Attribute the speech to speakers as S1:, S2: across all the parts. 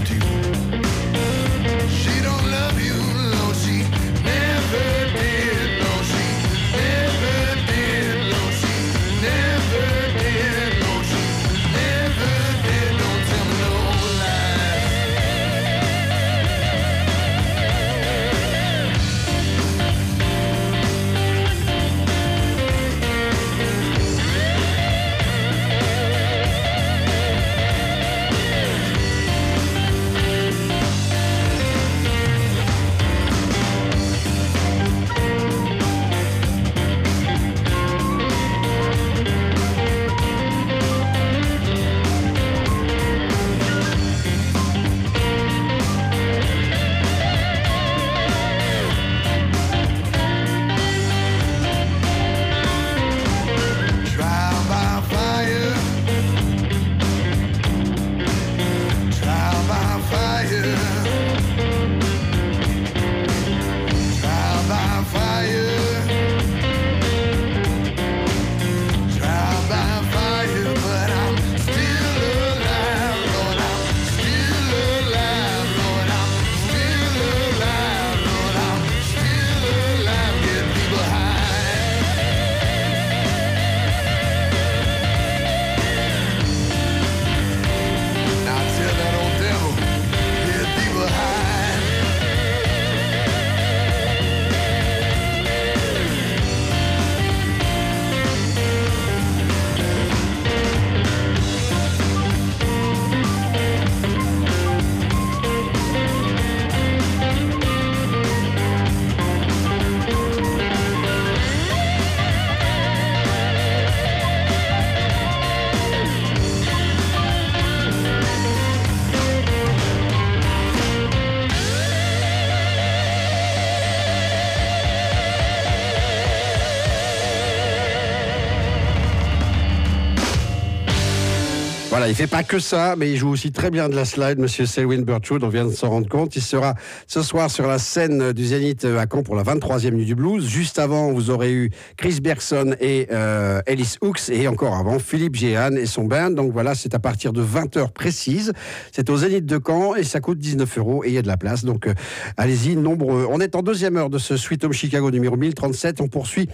S1: Voilà, il fait pas que ça, mais il joue aussi très bien de la slide, monsieur Selwyn Birchwood, on vient de s'en rendre compte. Il sera ce soir sur la scène du Zénith à Caen pour la 23e nuit du blues. Juste avant, vous aurez eu Chris Bergson et Ellis Hooks, et encore avant, Philippe Jehan et son band. Donc voilà, c'est à partir de 20h précises. C'est au Zénith de Caen et ça coûte 19 € et il y a de la place. Donc allez-y, nombreux. On est en deuxième heure de ce Sweet Home Chicago numéro 1037. On poursuit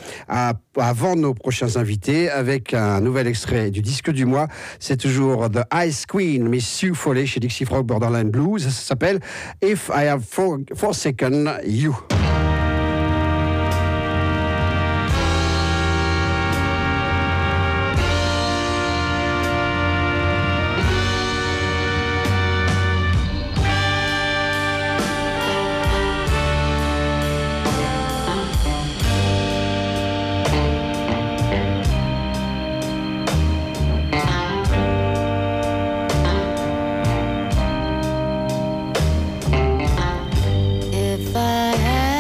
S1: avant nos prochains invités avec un nouvel extrait du disque du mois. C'est toujours The Ice Queen, Miss Sue Foley chez Dixie Frog Borderline Blues. Ça s'appelle If I Have Forsaken You.
S2: If I had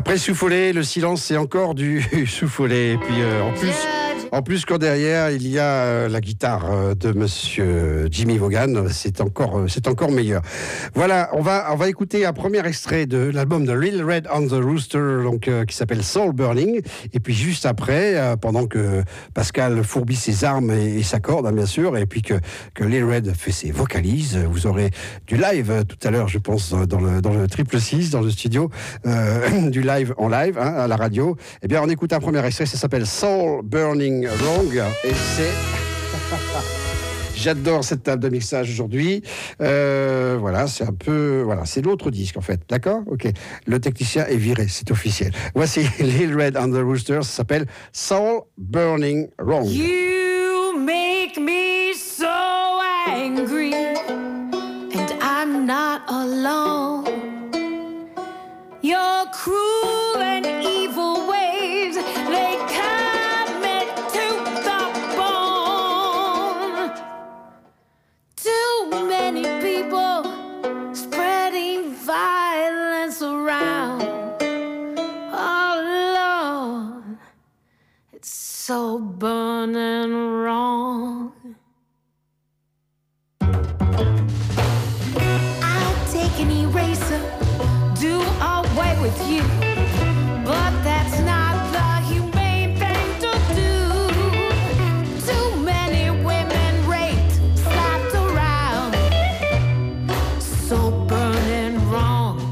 S1: Après Soufflé, le silence, c'est encore du Soufflé. Et puis en plus quand derrière, il y a la guitare de monsieur Jimmy Vaughan, c'est encore meilleur. Voilà, on va écouter un premier extrait de l'album de Little Red on the Rooster, donc, qui s'appelle Soul Burning. Et puis juste après, pendant que Pascal fourbit ses armes et s'accorde, hein, bien sûr, et puis que Little Red fait ses vocalises, vous aurez du live tout à l'heure, je pense, dans le triple 6, dans le studio, du live en live, hein, à la radio. Eh bien, on écoute un premier extrait, ça s'appelle Soul Burning Wrong, et c'est... J'adore cette table de mixage aujourd'hui. Voilà, c'est un peu... Voilà, c'est l'autre disque, en fait. D'accord ? OK. Le technicien est viré, c'est officiel. Voici Little Red on the Rooster, ça s'appelle Soul Burning Wrong.
S2: You make me so angry, and I'm not alone. Your cruel and evil ways, they cut me to the bone. Too many people spreading violence around. Oh Lord, it's so burning wrong. I'll take an eraser, do away with you, but that's not the humane thing to do. Too many women raped, slapped around, so burning wrong.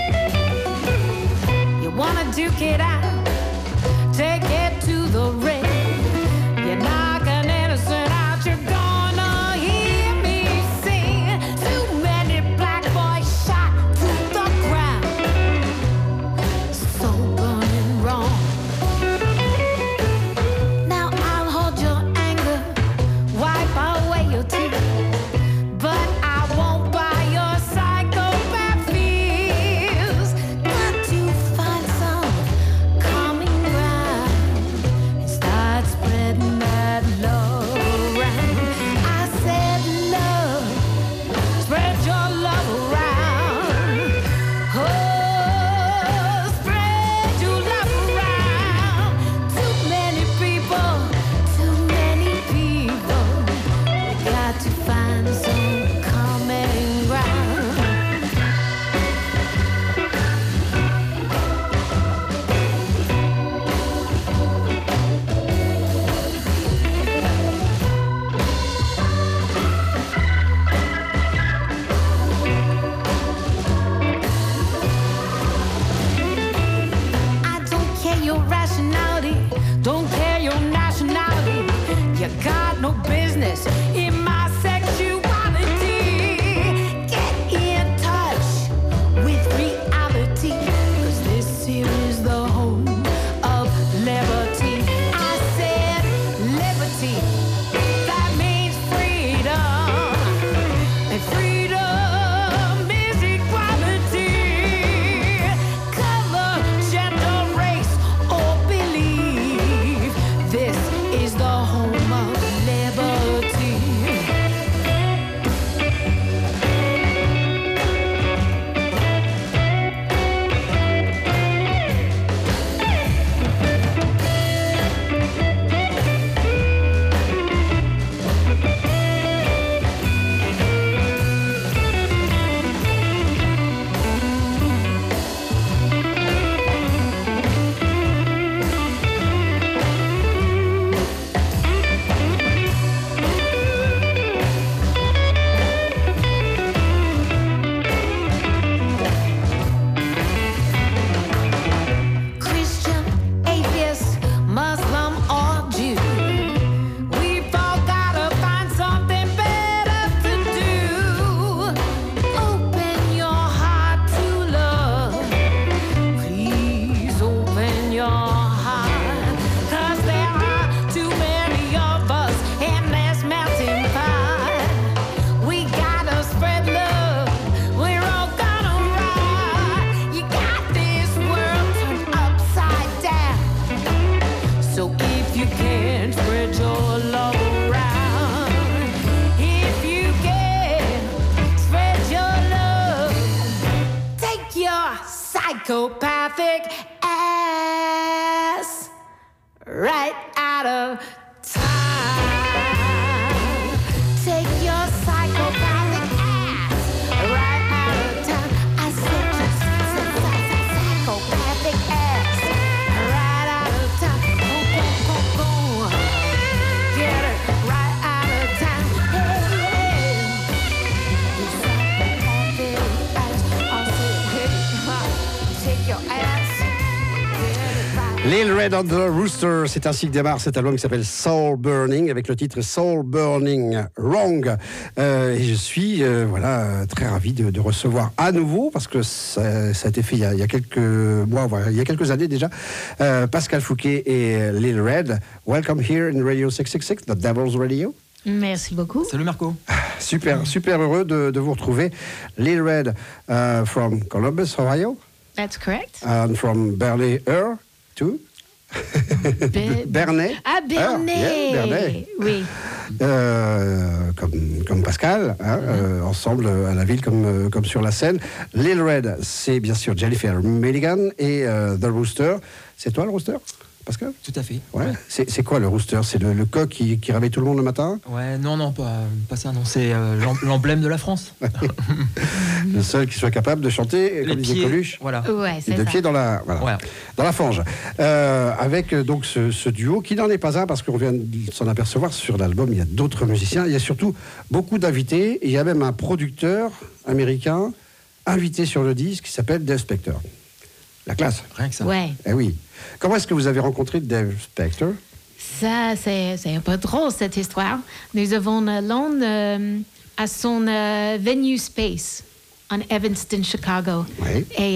S2: You wanna duke it out, take it to the ring. You knock an innocent out, you're gonna hear me sing. Too many black boys shot to the ground, so burning wrong. Now I'll hold your anger, wipe away your tears, but I won't buy your psychopath fears. Got to find some common ground and start spreading that love around. I said love, spread your love around. Oh, spread your love around. Too many people, we got to find some common ground. I don't care your rationality, don't care your nationality. You got no business in my sexuality. Get in touch with reality, 'cause this here is the home of liberty. I said liberty, that means freedom, and freedom is equality. Color, gender, race, or belief, this is the home of liberty. Christian, atheist, Muslim, or Jew, we've all gotta find something better to do. Open your heart to love, please open your heart, 'cause there are too many of us in this melting pot. We gotta spread love, we're all gonna ride. You got this world turned upside down, so if you can, spread your love around. If you can, spread your love. Take your psychopathic right out of time. Take your psychopathic ass right out of town. I said just psychopathic ass right out of town. Go. Get it right out of town. Hey. You psychopathic ass. I said, hey, take your ass.
S1: Lil Red and the Rooster, c'est ainsi que démarre cet album qui s'appelle Soul Burning, avec le titre Soul Burning Wrong. Et je suis très ravi de recevoir à nouveau, parce que ça a été fait il y a quelques mois, il y a quelques années déjà, Pascal Fouquet et Lil Red. Welcome here in Radio 666, the Devil's Radio.
S3: Merci beaucoup.
S4: Salut Marco.
S1: Super heureux de vous retrouver. Lil Red from Columbus, Ohio.
S3: That's correct.
S1: And from Bernay, too. Bernay.
S3: Ah, Bernay.
S1: Bernay.
S3: Oui.
S1: Comme Pascal, ensemble à la ville comme sur la scène. Lil Red, c'est bien sûr Jennifer Milligan et The Rooster. C'est toi le Rooster, Pascal?
S4: Tout à fait.
S1: Ouais. C'est quoi le Rooster? C'est le coq qui réveille tout le monde le matin?
S4: Ouais, non, pas ça, non. C'est l'emblème de la France.
S1: Le seul qui soit capable de chanter comme disait Coluche.
S4: Voilà.
S3: Ouais,
S1: Et
S3: c'est
S1: deux
S3: ça.
S1: pieds dans la fange. Avec donc ce duo qui n'en est pas un, parce qu'on vient de s'en apercevoir sur l'album, il y a d'autres musiciens, il y a surtout beaucoup d'invités, et il y a même un producteur américain invité sur le disque qui s'appelle Dave Spector. La classe.
S4: Rien que ça.
S3: Ouais.
S1: Eh oui. Comment est-ce que vous avez rencontré Dave Spector?
S3: Ça, c'est un peu drôle, cette histoire. Nous avons l'onde à son venue Space en Evanston, Chicago.
S1: Oui.
S3: Et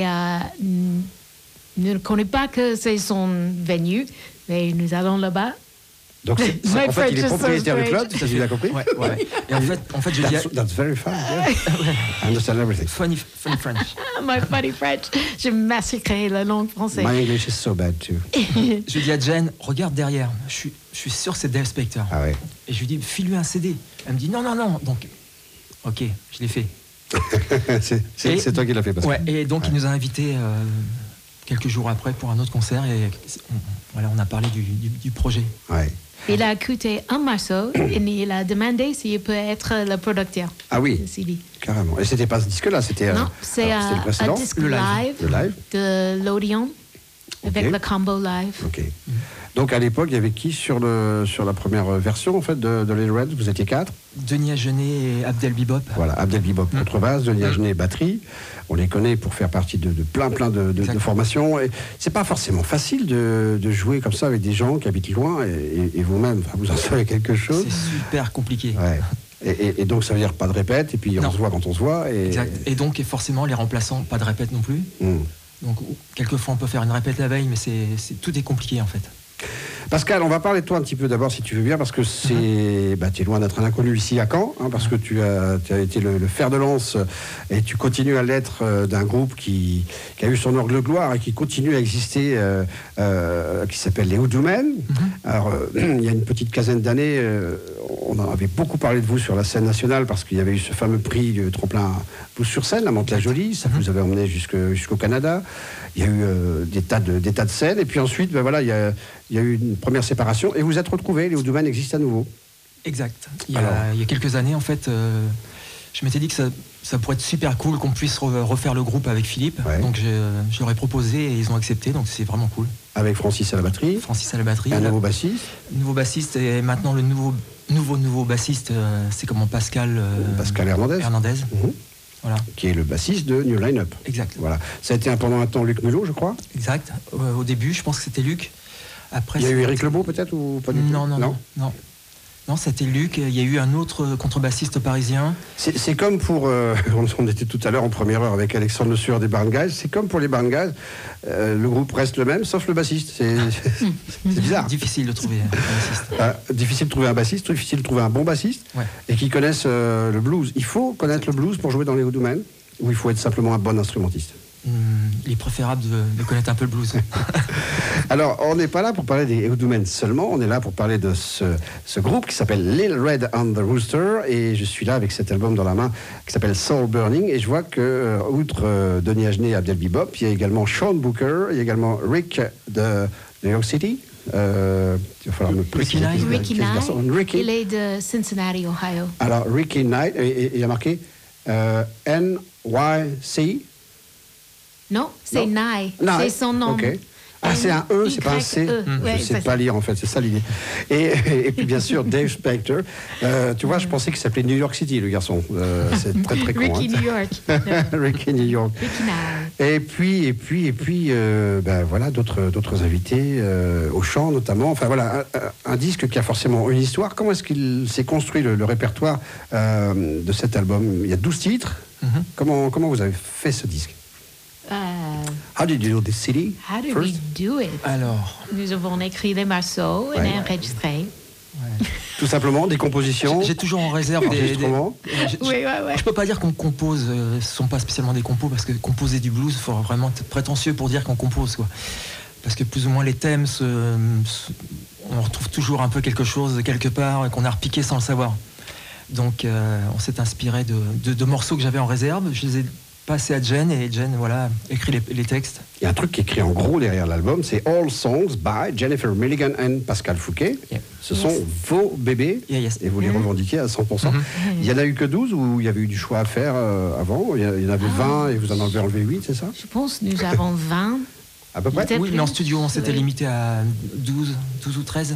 S3: nous ne connaissons pas que c'est son venue, mais nous allons là-bas.
S1: Donc,
S3: My
S1: en fait, il est
S3: French is so
S1: propriétaire du
S3: great.
S1: club, ça j'ai bien compris.
S4: Ouais. Et en fait, je dis
S1: That's very fun. Yeah. I understand everything.
S4: funny French.
S3: My funny French. Je massacrais la langue française.
S1: My English is so bad too.
S4: Je dis à Jen, regarde derrière. Je suis sûr que c'est Dave Spector.
S1: Ah ouais.
S4: Et je lui dis, file-lui un CD. Elle me dit, non. Donc, ok, je l'ai fait.
S1: c'est toi qui l'as fait, Pascal.
S4: Ouais, et donc il nous a invités quelques jours après pour un autre concert. Et on a parlé du projet.
S1: Ouais.
S3: Il a écouté un morceau et il a demandé s'il peut être le producteur.
S1: Ah oui.
S3: de CD.
S1: Carrément. Et c'était pas ce disque-là, c'était
S3: Non, c'est
S1: c'était le
S3: un
S1: précédent.
S3: disque
S4: Le live.
S3: live,
S1: Le live.
S3: de l'Odeon avec
S1: Ok.
S3: le combo live.
S1: Ok. Donc à l'époque, il y avait qui sur la première version en fait de Lil Red? Vous étiez 4.
S4: Denis Agenet et Abdel Bibop.
S1: Voilà, Abdel Bibop contrebasse, Denis Agenet batterie. On les connaît pour faire partie de plein de formations. Et c'est pas forcément facile de jouer comme ça avec des gens qui habitent loin et vous-même, vous en savez quelque chose.
S4: C'est super compliqué.
S1: Ouais. Et donc ça veut dire pas de répète et puis
S4: Non.
S1: on se voit quand on se voit.
S4: Exact. Et donc, forcément, les remplaçants, pas de répète non plus. Donc, quelquefois, on peut faire une répète la veille, mais tout est compliqué, en fait.
S1: Pascal, on va parler de toi un petit peu d'abord, si tu veux bien, parce que tu es loin d'être un inconnu ici à Caen, parce que tu as été le fer de lance et tu continues à l'être d'un groupe qui a eu son heure de gloire et qui continue à exister, qui s'appelle les Hoodoo Men. Alors, il y a une petite quinzaine d'années, on en avait beaucoup parlé de vous sur la scène nationale, parce qu'il y avait eu ce fameux prix du tremplin Pouce sur scène à Mantes-la-Jolie, ça vous avait emmené jusqu'au Canada. Il y a eu des tas de scènes, et puis ensuite, il y a eu une première séparation, et vous vous êtes retrouvés, les Hoodoo Men existent à nouveau.
S4: Exact. Il y a quelques années, en fait, je m'étais dit que ça pourrait être super cool qu'on puisse refaire le groupe avec Philippe.
S1: Ouais.
S4: Donc, je leur ai proposé et ils ont accepté, donc c'est vraiment cool.
S1: Avec Francis à la batterie,
S4: Francis à la batterie.
S1: un nouveau bassiste.
S4: Nouveau bassiste, et maintenant le nouveau bassiste, c'est comment Pascal
S1: Hernandez. Mhm.
S4: Voilà.
S1: Qui est le bassiste de New Line Up.
S4: Exact.
S1: Voilà. Ça a été pendant un temps Luc Mulot, je crois.
S4: Exact. Au début, je pense que c'était Luc. Après,
S1: Il y a eu
S4: c'était-
S1: Éric Lebeau peut-être ou pas du tout?
S4: Non, c'était Luc. Il y a eu un autre contrebassiste parisien.
S1: C'est comme pour... on était tout à l'heure en première heure avec Alexandre Le Sueur des Barn Guys. C'est comme pour les Barn Guys. Le groupe reste le même, sauf le bassiste. C'est bizarre.
S4: Difficile de trouver un bassiste.
S1: Difficile de trouver un bassiste, difficile de trouver un bon bassiste.
S4: Ouais.
S1: Et qui connaissent le blues. Il faut connaître le blues pour jouer dans les Hoodoo Men, ou il faut être simplement un bon instrumentiste?
S4: Il est préférable de connaître un peu le blues.
S1: Alors, on n'est pas là pour parler des Hoodoo Men seulement, on est là pour parler de ce groupe qui s'appelle Lil Red and the Rooster, et je suis là avec cet album dans la main qui s'appelle Soul Burning, et je vois que, outre Denis Agenet et Abdel Bibop, il y a également Sean Booker, il y a également Rick de New York City. il va falloir me préciser.
S3: Ricky
S1: Quel garçon?
S3: Knight.
S1: Ricky.
S3: Il est de Cincinnati, Ohio.
S1: Alors, Ricky Knight, et il a marqué NYC.
S3: Non, c'est
S1: Non.
S3: Nye.
S1: Nye.
S3: C'est son nom.
S1: Ok. Ah, c'est un E, c'est pas un C.
S3: NYE. Ouais,
S1: Je sais
S3: c'est
S1: pas
S3: ça.
S1: lire en fait, c'est ça l'idée. Et puis bien sûr, Dave Spector. Tu vois, je pensais qu'il s'appelait New York City, le garçon. C'est très très con.
S3: Ricky
S1: hein.
S3: New York.
S1: Ricky New York.
S3: Ricky Nye.
S1: Et puis, voilà, d'autres invités au chant notamment. Enfin voilà, un disque qui a forcément une histoire. Comment est-ce qu'il s'est construit le répertoire de cet album? Il y a 12 titres. Comment vous avez fait ce disque? How did you do the city
S3: How did
S1: first?
S3: we do it?
S4: Alors,
S3: Nous avons écrit les morceaux et
S1: Ouais.
S3: enregistré.
S1: Tout simplement, des compositions,
S4: j'ai toujours en réserve des.
S1: enregistrements.
S3: Oui, ouais.
S4: Je peux pas dire qu'on compose, ce sont pas spécialement des compos, parce que composer du blues, il faut vraiment être prétentieux pour dire qu'on compose, quoi. Parce que plus ou moins les thèmes, on retrouve toujours un peu quelque chose quelque part et qu'on a repiqué sans le savoir. Donc on s'est inspiré de morceaux que j'avais en réserve, je les ai passés à Jen, et Jen, voilà, écrit les textes.
S1: Il y a un truc qui est écrit en gros derrière l'album, c'est All Songs by Jennifer Milligan and Pascal Fouquet.
S4: Yeah.
S1: Ce sont vos bébés,
S4: Yeah, yes.
S1: et vous les revendiquez à 100%. Il y en a eu que 12 ou il y avait eu du choix à faire avant? Il y en avait 20 et vous en avez enlevé 8, c'est ça?
S3: Je pense que nous avons 20.
S1: À peu près?
S3: Peut-être
S4: Oui, mais en studio, on s'était
S3: Oui.
S4: limité à 12 ou 13.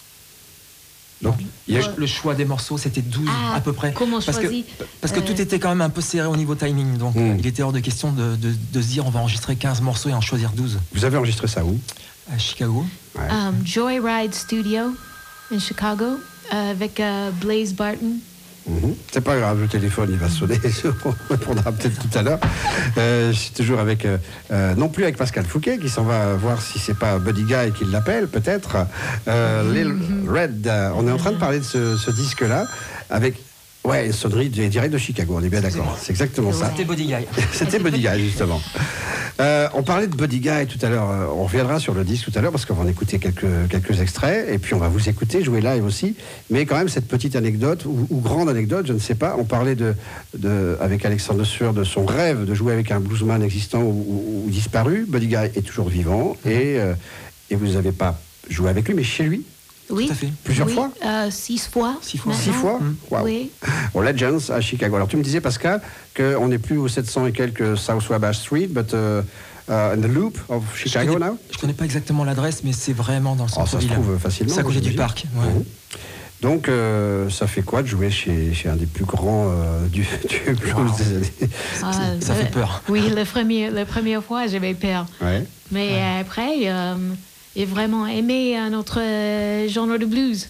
S1: Donc, il y a-
S4: Le choix des morceaux, c'était 12
S3: Ah,
S4: à peu près.
S3: comment
S4: parce
S3: choisi
S4: que tout était quand même un peu serré au niveau timing. Donc il était hors de question de se dire on va enregistrer 15 morceaux et en choisir 12.
S1: Vous avez enregistré ça où?
S4: À Chicago.
S1: Ouais.
S3: Joyride Studio in Chicago avec Blaze Barton.
S1: C'est pas grave, le téléphone il va sonner, on répondra peut-être tout à l'heure. Je suis toujours avec, non plus avec Pascal Fouquet qui s'en va voir si c'est pas Buddy Guy qui l'appelle peut-être. Lil Red, on est en train de parler de ce disque-là avec, ouais, une sonnerie direct de Chicago, on est bien d'accord, c'est exactement ça.
S4: C'était Body Guy.
S1: C'était Buddy Guy justement. On parlait de Buddy Guy tout à l'heure, on reviendra sur le disque tout à l'heure parce qu'on va en écouter quelques extraits et puis on va vous écouter, jouer live aussi. Mais quand même cette petite anecdote, ou grande anecdote, je ne sais pas, on parlait avec Alexandre Sueur de son rêve de jouer avec un bluesman existant ou disparu. Buddy Guy est toujours vivant et vous n'avez pas joué avec lui mais chez lui.
S3: Oui.
S4: Tout à fait.
S1: Plusieurs
S3: Oui,
S1: fois
S3: 6 fois.
S4: 6 fois.
S1: 6
S3: maintenant.
S1: fois. Wow.
S3: Oui.
S1: Au Legends à Chicago. Alors tu me disais Pascal qu'on n'est plus au 700 et quelques South Wabash Street, but in the loop of Chicago now.
S4: Je connais pas exactement l'adresse, mais c'est vraiment dans le
S1: Oh, ça se
S4: centre-ville.
S1: trouve facilement.
S4: C'est à côté du
S1: j'imagine.
S4: parc. Ouais.
S1: Mhm. Donc ça fait quoi de jouer chez un des plus grands du blues
S4: Wow.
S1: des années?
S4: Ça fait peur.
S3: Oui, la première fois, j'avais peur.
S1: Ouais.
S3: Mais après, j'ai vraiment aimé notre genre de blues.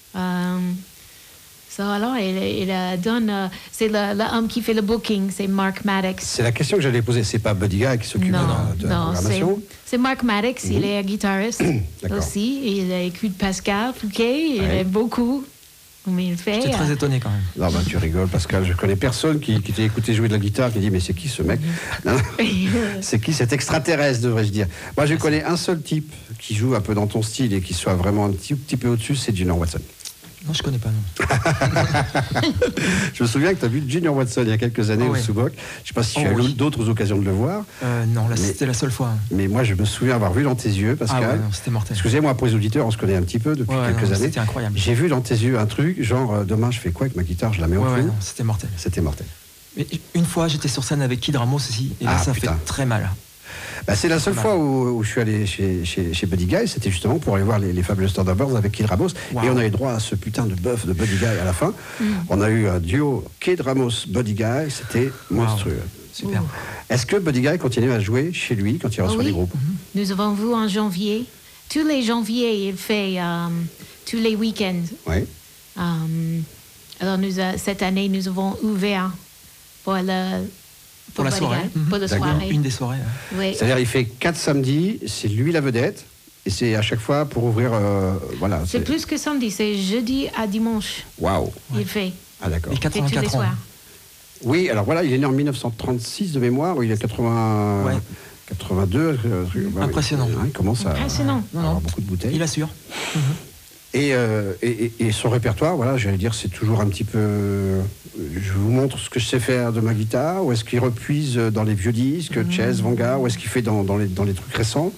S3: Alors, il donne. C'est l'homme qui fait le booking, c'est Mark Maddox.
S1: C'est la question que j'allais poser. C'est pas Buddy Guy qui s'occupe de la
S3: non,
S1: programmation.
S3: c'est Mark Maddox, il est guitariste
S1: D'accord.
S3: aussi. Il écoute Pascal Fouquet, il
S1: Ouais.
S3: aime beaucoup. Mais il fait.
S4: J'étais très étonné quand même.
S1: Non, bah, tu rigoles, Pascal. Je connais personne qui t'a écouté jouer de la guitare qui dit mais c'est qui ce mec? Non, non. C'est qui cet extraterrestre, devrais-je dire? Moi, je connais un seul type qui joue un peu dans ton style et qui soit vraiment un petit peu au-dessus, c'est Junior Watson.
S4: Non, je connais pas, non.
S1: Je me souviens que tu as vu Junior Watson il y a quelques années
S4: Oh,
S1: au
S4: ouais.
S1: Subok. Je ne sais pas si tu
S4: Oh,
S1: as eu
S4: oui.
S1: d'autres occasions de le voir,
S4: Non, là,
S1: Mais-
S4: c'était la seule fois.
S1: mais moi, je me souviens avoir vu dans tes yeux, Pascal.
S4: Ah ouais, non, c'était mortel.
S1: Excusez-moi pour les auditeurs, on se connaît un petit peu depuis
S4: Ouais,
S1: quelques
S4: non,
S1: années.
S4: C'était incroyable.
S1: J'ai vu dans tes yeux un truc, genre demain je fais quoi avec ma guitare, je la mets au
S4: Ouais, ouais,
S1: fond.
S4: non, c'était mortel.
S1: C'était mortel.
S4: Mais une fois, j'étais sur scène avec Kid Ramos aussi, et là,
S1: Ah,
S4: ça
S1: putain.
S4: fait très mal.
S1: Bah, c'est la seule
S4: Mal.
S1: fois où je suis allé chez Buddy Guy, c'était justement pour aller voir les Fabulous Thunderbirds avec Kid Ramos.
S4: Wow.
S1: Et on a eu droit à ce putain de bœuf de Buddy Guy à la fin. On a eu un duo Kid Ramos-Buddy Guy, c'était monstrueux.
S4: Super.
S1: Est-ce que Buddy Guy continue à jouer chez lui quand il reçoit
S3: Oui.
S1: des groupes?
S3: Nous avons vu en janvier. Tous les janvier, il fait tous les week-ends.
S1: Oui.
S3: Alors, cette année, nous avons ouvert pour la
S4: Pour la soirée.
S3: Pour la
S1: D'accord.
S3: soirée.
S4: Une des soirées.
S3: Oui.
S1: C'est-à-dire il fait 4 samedis, c'est lui la vedette, et c'est à chaque fois pour ouvrir... voilà.
S3: C'est plus que samedi, c'est jeudi à dimanche.
S1: Waouh.
S3: Il fait.
S1: Ah d'accord.
S4: Et
S3: C'est tous les
S4: 84 ans.
S3: soirs.
S1: Oui, alors voilà, il est né en 1936 de mémoire, il est 80...
S4: Ouais.
S1: 82. Bah,
S4: Impressionnant.
S1: Il commence à
S3: Impressionnant.
S1: avoir beaucoup de bouteilles.
S4: Il assure.
S1: Et son répertoire, voilà, j'allais dire, c'est toujours un petit peu... Je vous montre ce que je sais faire de ma guitare, ou est-ce qu'il repuise dans les vieux disques, Chess, Vanguard, ou est-ce qu'il fait dans les trucs récents?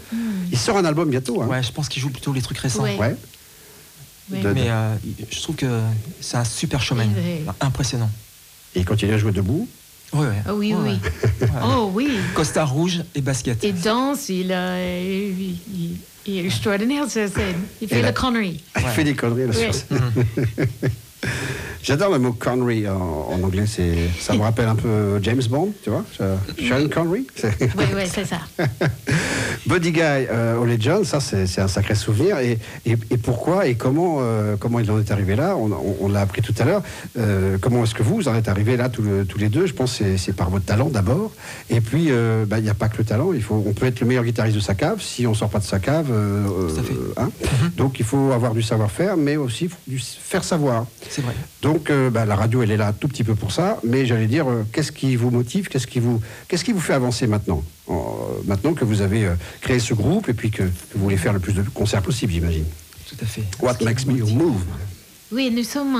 S1: Il sort un album bientôt. Hein.
S4: Ouais, je pense qu'il joue plutôt les trucs récents.
S3: Ouais.
S1: Ouais.
S3: Oui.
S1: De-
S4: Mais je trouve que c'est un super showman.
S3: Oui.
S4: Impressionnant.
S1: Et il continue à jouer debout.
S4: Ouais, ouais.
S3: Oh oui,
S4: Ouais,
S3: oui.
S4: ouais.
S3: Oh oui.
S4: Costard rouge et basket.
S3: Il danse, il est extraordinaire sur scène. Il fait
S1: Et là-
S3: le connerie.
S1: Il
S4: Ouais.
S1: fait des conneries là,
S3: Oui.
S1: sur scène. J'adore le mot Connery en anglais. Ça me rappelle un peu James Bond, tu vois. Sean Connery.
S3: Oui, oui, c'est ça.
S1: Buddy Guy, Ole John, ça c'est un sacré souvenir. Et pourquoi et comment il en est arrivé là? On l'a appris tout à l'heure. Comment est-ce que vous en êtes arrivés là tous les deux? Je pense que c'est par votre talent d'abord. Et puis il n'y a pas que le talent. On peut être le meilleur guitariste de sa cave si on sort pas de sa cave.
S4: Tout à fait.
S1: Hein. Donc il faut avoir du savoir-faire, mais aussi du faire savoir.
S4: C'est vrai.
S1: Donc la radio elle est là un tout petit peu pour ça, mais j'allais dire qu'est-ce qui vous motive, qu'est-ce qui vous fait avancer maintenant, maintenant que vous avez créé ce groupe et puis que vous voulez faire le plus de concerts possible, j'imagine.
S4: Tout à fait.
S1: What makes me move?
S3: Oui, nous sommes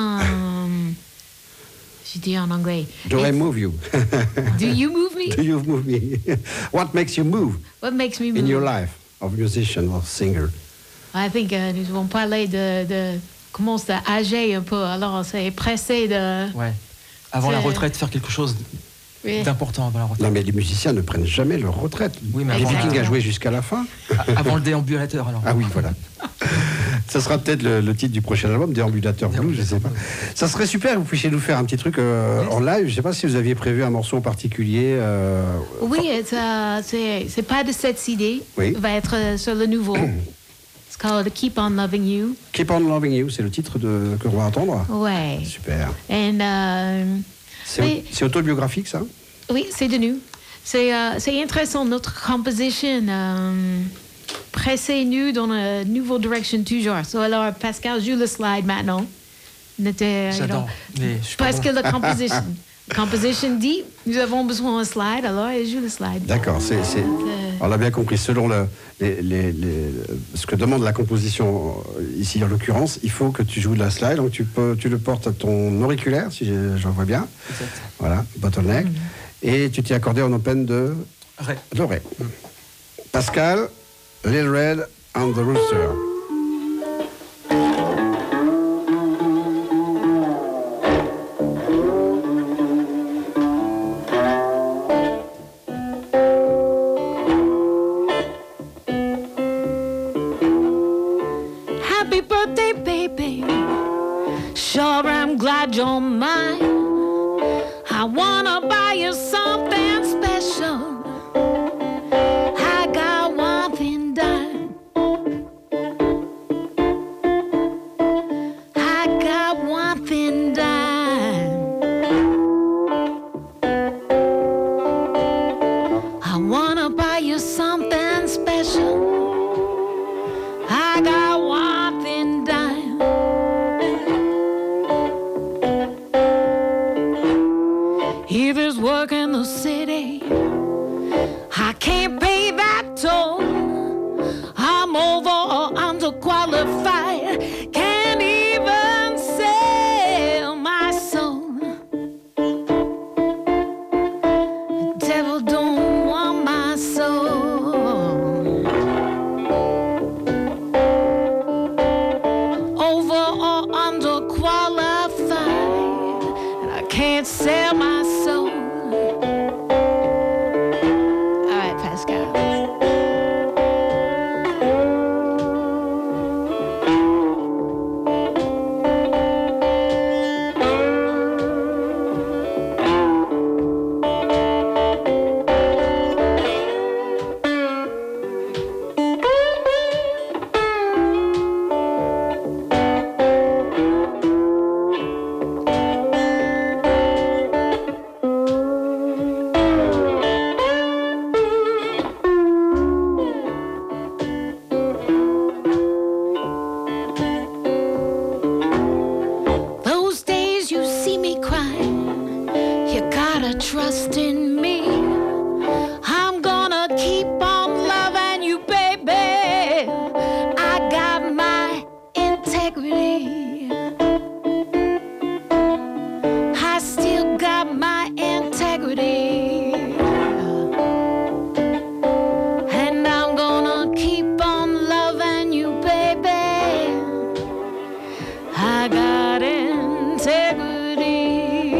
S3: je dis en anglais.
S1: Do I move you?
S3: Do you move me?
S1: Do you move me? What makes you move
S3: What makes me move?
S1: in your life of musician or singer?
S3: I think nous avons parlé de comment c'est âgé un peu. Alors, c'est pressé de...
S4: Ouais. Avant la
S3: C'est-
S4: retraite, faire quelque chose
S3: Oui.
S4: d'important avant la retraite.
S1: Non mais les musiciens ne prennent jamais leur retraite.
S4: Oui, mais
S1: les
S4: avant
S1: Vikings
S4: la-
S1: a joué jusqu'à la fin.
S4: Avant le déambulateur, alors.
S1: Ah oui, voilà. Ça sera peut-être le titre du prochain album, Déambulateur Blues, je sais pas. Ça serait super que vous puissiez nous faire un petit truc en live. Je sais pas si vous aviez prévu un morceau en particulier.
S3: Oui, c'est pas de cette CD.
S1: Oui.
S3: Va être sur le nouveau. It's called Keep on Loving You.
S1: Keep on Loving You, c'est le titre que l'on va entendre.
S3: Ouais.
S1: Super.
S3: And, oui.
S1: C'est autobiographique, ça?
S3: Oui, c'est de nous. C'est intéressant, notre composition. Pressez-nous dans une nouvelle direction toujours. So, alors, Pascal joue le slide maintenant.
S4: J'adore. Mais je suis pas
S1: Ah
S3: Parce
S4: bon.
S3: que la composition dit, nous avons besoin d'un slide, alors elle joue le slide.
S1: D'accord, on l'a bien compris. Selon ce que demande la composition, ici en l'occurrence, il faut que tu joues de la slide. Donc tu le portes à ton auriculaire, si j'en vois bien.
S4: Exact.
S1: Voilà, bottleneck. Et tu t'es accordé en open de Ré. Pascal, Lil Red and the Rooster.
S3: Happy birthday, baby. Sure, I'm glad you're mine. I wanna buy you something special. I got one thing done. I got one thing done. I wanna buy you something special. I got one thing done. If there's work in the city, I can't pay that toll. I'm over or underqualified. Can't even sell my soul. The devil don't want my soul. Over or underqualified, and I can't sell my soul. All right, Pascal. integrity.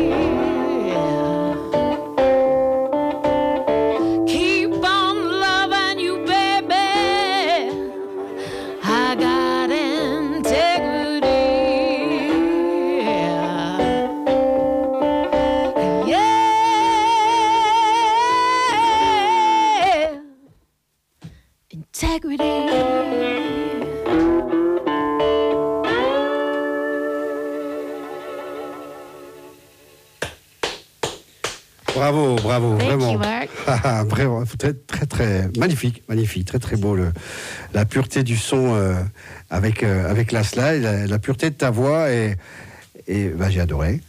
S3: Keep on loving you, baby. I got integrity. Yeah. Integrity.
S1: Bravo, bravo,
S3: Thank
S1: vraiment.
S3: you, Mark.
S1: Vraiment, très, très, très magnifique, magnifique, très, très beau. La pureté du son avec la slide, la pureté de ta voix et bah, j'ai adoré.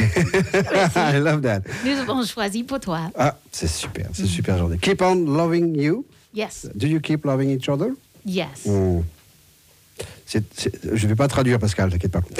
S1: I love that.
S3: Nous avons choisi pour toi.
S1: Ah, c'est super journée. Keep on loving you.
S3: Yes.
S1: Do you keep loving each other?
S3: Yes.
S1: Mm. Je ne vais pas traduire, Pascal, t'inquiète pas.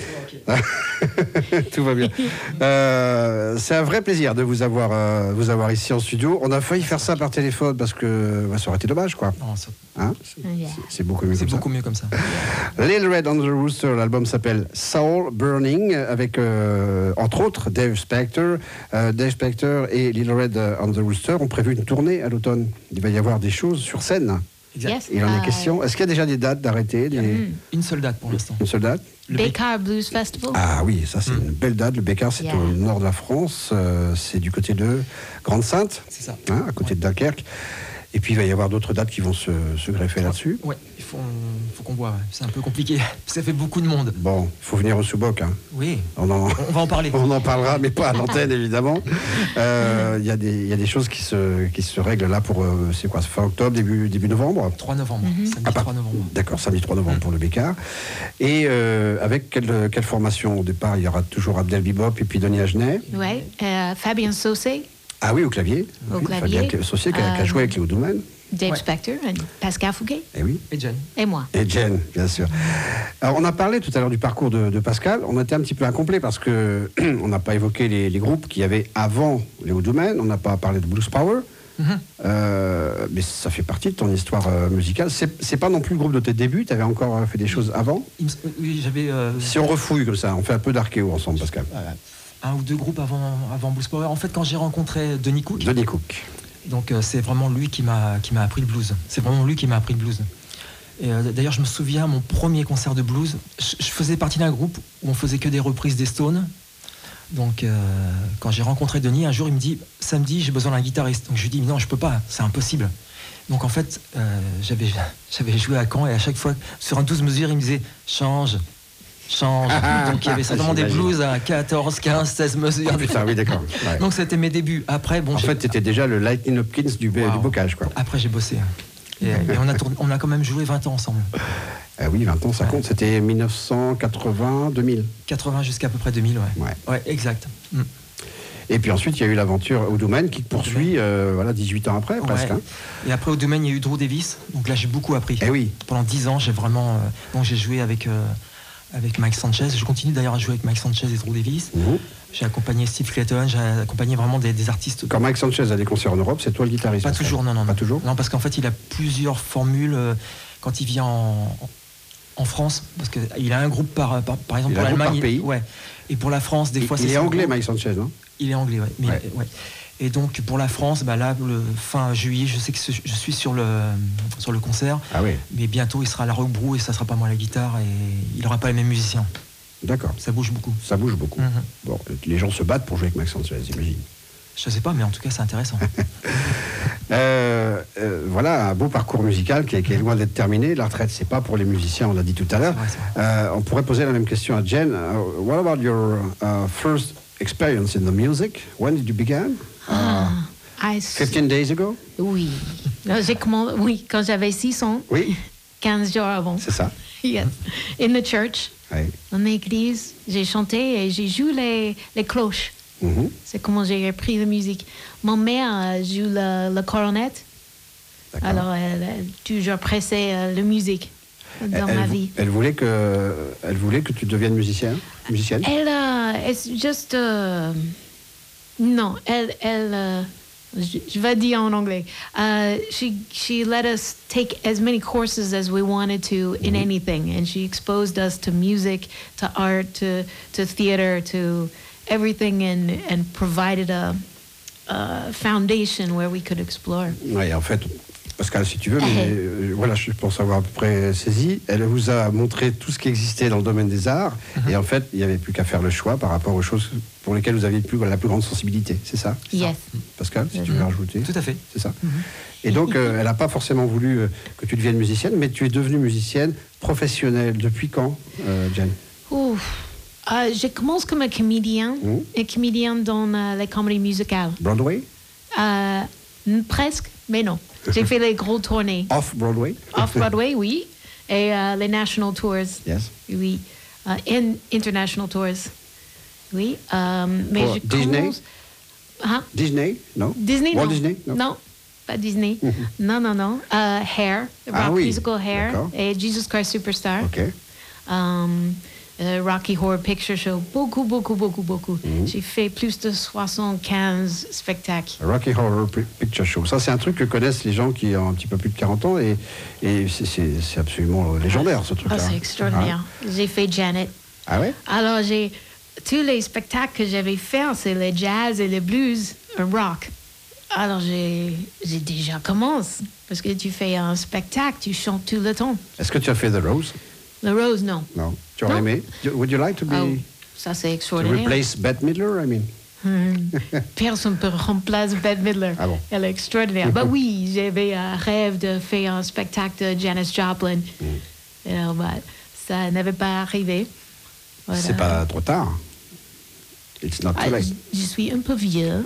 S1: Tout va bien. C'est un vrai plaisir de vous avoir ici en studio. On a failli faire ça par téléphone parce que ça aurait été dommage, quoi.
S4: Non,
S1: Hein
S3: Yeah.
S1: c'est beaucoup mieux
S4: c'est
S1: comme ça.
S4: beaucoup mieux comme ça.
S1: Little Red on the Rooster, l'album s'appelle Soul Burning, avec entre autres Dave Spector. Dave Spector et Little Red on the Rooster ont prévu une tournée à l'automne. Il va y avoir des choses sur scène.
S4: Exact.
S3: Yes.
S1: Il en est question. Est-ce qu'il y a déjà des dates d'arrêter
S4: Une seule date pour l'instant.
S1: Une seule date?
S4: Le
S3: Bécard Blues Festival.
S1: Ah oui, ça c'est une belle date. Le Bécard, c'est
S3: Yeah.
S1: au nord de la France. C'est du côté de Grande-Sainte,
S4: C'est ça.
S1: hein, à côté de Dunkerque. Et puis il va y avoir d'autres dates qui vont se greffer là-dessus.
S4: Ouais, il faut qu'on voit. Ouais. C'est un peu compliqué. Ça fait beaucoup de monde.
S1: Bon, il faut venir au Sous-Boc. Hein.
S4: Oui.
S1: On
S4: On va en parler.
S1: en parlera, mais pas à l'antenne, évidemment. Il y a des choses qui se règlent là pour, c'est quoi, fin octobre, début novembre?
S4: 3 novembre. Samedi
S1: Ah,
S4: 3 novembre.
S1: D'accord, samedi 3 novembre pour le Bécard. Et avec quelle formation au départ? Il y aura toujours Abdel Bibop et puis Denis Agenet.
S3: Ouais. Fabien Saucé,
S1: Ah oui, au clavier.
S3: Au
S1: Oui,
S3: clavier.
S1: Fabien Saucier qui a joué avec Léo Doumen.
S3: Dave
S4: Ouais.
S3: Spector, et Pascal Fouquet
S1: Eh oui.
S4: Et Jen.
S3: et moi.
S1: Et Jen, bien sûr. Alors, on a parlé tout à l'heure du parcours de Pascal. On était un petit peu incomplet parce que on n'a pas évoqué les groupes qu'il y avait avant Léo Doumen. On n'a pas parlé de Blues Power. Mais ça fait partie de ton histoire musicale. C'est pas non plus le groupe de tes débuts. Tu avais encore fait des choses avant.
S4: Oui, j'avais
S1: Si on refouille comme ça, on fait un peu d'archéo ensemble, Pascal.
S4: un ou deux groupes avant Blues Power. En fait, quand j'ai rencontré Denis Cook,
S1: Denis Cook.
S4: donc c'est vraiment lui qui m'a appris le blues. C'est vraiment lui qui m'a appris le blues. Et d'ailleurs, je me souviens, mon premier concert de blues, je faisais partie d'un groupe où on faisait que des reprises des Stones. Donc, quand j'ai rencontré Denis, un jour, il me dit « Samedi, j'ai besoin d'un guitariste ». Donc, je lui dis « Non, je peux pas, c'est impossible ». Donc, en fait, j'avais joué à Caen et à chaque fois, sur un 12 mesures, il me disait « Change ». Donc, il y avait certainement des
S1: J'imagine.
S4: blues à 14, 15, 16 mesures.
S1: Ah putain, oui, d'accord. Ouais.
S4: Donc, c'était mes débuts. Après, bon,
S1: En fait, tu étais déjà le Lightning Hopkins du
S4: Wow.
S1: bocage, quoi.
S4: Après, j'ai bossé. Et on a quand même joué 20 ans ensemble.
S1: Ah oui, 20 ans, ça compte. C'était 1980, 2000.
S4: 80 jusqu'à à peu près 2000, ouais.
S1: Ouais.
S4: Ouais, exact. Mm.
S1: Et puis ensuite, il y a eu l'aventure au domaine qui poursuit, voilà, 18 ans après, presque.
S4: Ouais.
S1: Hein.
S4: Et après, au domaine, il y a eu Drew Davis. Donc là, j'ai beaucoup appris.
S1: Eh oui.
S4: Pendant 10 ans, j'ai vraiment. Donc j'ai joué avec Mike Sanchez. Je continue d'ailleurs à jouer avec Mike Sanchez et Drew Davis.
S1: Mhm.
S4: J'ai accompagné Steve Clayton. J'ai accompagné vraiment des artistes.
S1: Quand Mike Sanchez a des concerts en Europe, c'est toi le guitariste?
S4: Pas
S1: Pascal?
S4: toujours, non.
S1: Pas toujours?
S4: Non, parce qu'en fait, il a plusieurs formules quand il vient en France. Parce qu'il a un groupe par exemple,
S1: Il a
S4: pour
S1: un groupe par
S4: l'Allemagne.
S1: pays.
S4: Ouais. Et pour la France, des fois,
S1: Il est
S4: son
S1: anglais,
S4: groupe.
S1: Mike Sanchez, non?
S4: Il est anglais, ouais. Mais,
S1: Ouais.
S4: ouais. Et donc pour la France, bah là, le fin juillet, je sais que je suis sur le concert,
S1: Ah oui,
S4: mais bientôt il sera à la Rock Brew et ça sera pas moi à la guitare et il aura pas les mêmes musiciens.
S1: d'accord.
S4: Ça bouge beaucoup.
S1: Ça bouge beaucoup.
S4: Mhm.
S1: Bon, les gens se battent pour jouer avec Mike Sanchez, j'imagine.
S4: Je sais pas, mais en tout cas c'est intéressant.
S1: Voilà un beau parcours musical qui est loin d'être terminé. La retraite, c'est pas pour les musiciens, on l'a dit tout à l'heure.
S4: C'est vrai.
S1: On pourrait poser la même question à Jen. What about your first experience in the music? When did you begin? 15 days ago?
S3: Oui. J'ai commencé, oui, quand j'avais 6 ans,
S1: Oui,
S3: 15 jours avant.
S1: c'est ça.
S3: Yes. In the church,
S1: Oui.
S3: dans l'église, j'ai chanté et j'ai joué les cloches.
S1: Mhm.
S3: C'est comment j'ai appris la musique. Mon mère joue la cornette.
S1: D'accord.
S3: Alors, elle a toujours pressé la musique dans ma vie.
S1: Elle voulait que tu deviennes musicienne.
S3: Elle, it's just, non, elle Je vais dire en anglais. She let us take as many courses as we wanted to in anything, and she exposed us to music, to art, to theater, to everything, and provided a foundation where we could explore.
S1: Oui, en fait, Pascal, si tu veux, mais voilà, je pense avoir à peu près saisi. Elle vous a montré tout ce qui existait dans le domaine des arts, et en fait, il n'y avait plus qu'à faire le choix par rapport aux choses pour lesquelles vous aviez la plus grande sensibilité, c'est ça?
S3: Yes.
S1: Pascal, si tu veux rajouter.
S4: Tout à fait.
S1: C'est ça. Et donc, elle n'a pas forcément voulu que tu deviennes musicienne, mais tu es devenue musicienne professionnelle. Depuis quand, Jen?
S3: Je commence comme un comédien dans les comédies musicales.
S1: Broadway?
S3: Presque, mais non. J'ai fait les gros tournées.
S1: Off-Broadway?
S3: Off-Broadway, oui. Et les national tours.
S1: Yes.
S3: Oui. International tours. Oui. Mais
S1: Pour
S3: je
S1: Disney?
S3: commence... Hein?
S1: Disney? Non?
S3: Disney,
S1: Walt
S3: non.
S1: Disney?
S3: Non, pas Disney. Non. Hair, the rock
S1: oui.
S3: musical Hair.
S1: D'accord.
S3: Et Jesus Christ Superstar.
S1: OK.
S3: Rocky Horror Picture Show. Beaucoup. J'ai fait plus de 75 spectacles.
S1: Rocky Horror Picture Show. Ça, c'est un truc que connaissent les gens qui ont un petit peu plus de 40 ans et c'est absolument légendaire, ce truc-là.
S3: C'est extraordinaire. J'ai fait Janet.
S1: Ah ouais?
S3: Alors, tous les spectacles que j'avais faits, c'est le jazz et le blues, un rock. Alors, j'ai déjà commencé. Parce que tu fais un spectacle, tu chantes tout le temps.
S1: Est-ce que tu as fait The Rose?
S3: The Rose, non.
S1: Non. Tu aurais aimé? Would you like to be...
S3: Ça, c'est
S1: to
S3: extraordinaire.
S1: replace Bette Midler, I mean?
S3: Personne ne peut remplacer Bette Midler.
S1: Ah bon?
S3: Elle est extraordinaire. Bah oui, j'avais un rêve de faire un spectacle de Janis Joplin. Alors, ça n'avait pas arrivé. Voilà.
S1: C'est pas trop tard. It's not too late.
S3: Je suis un peu vieux.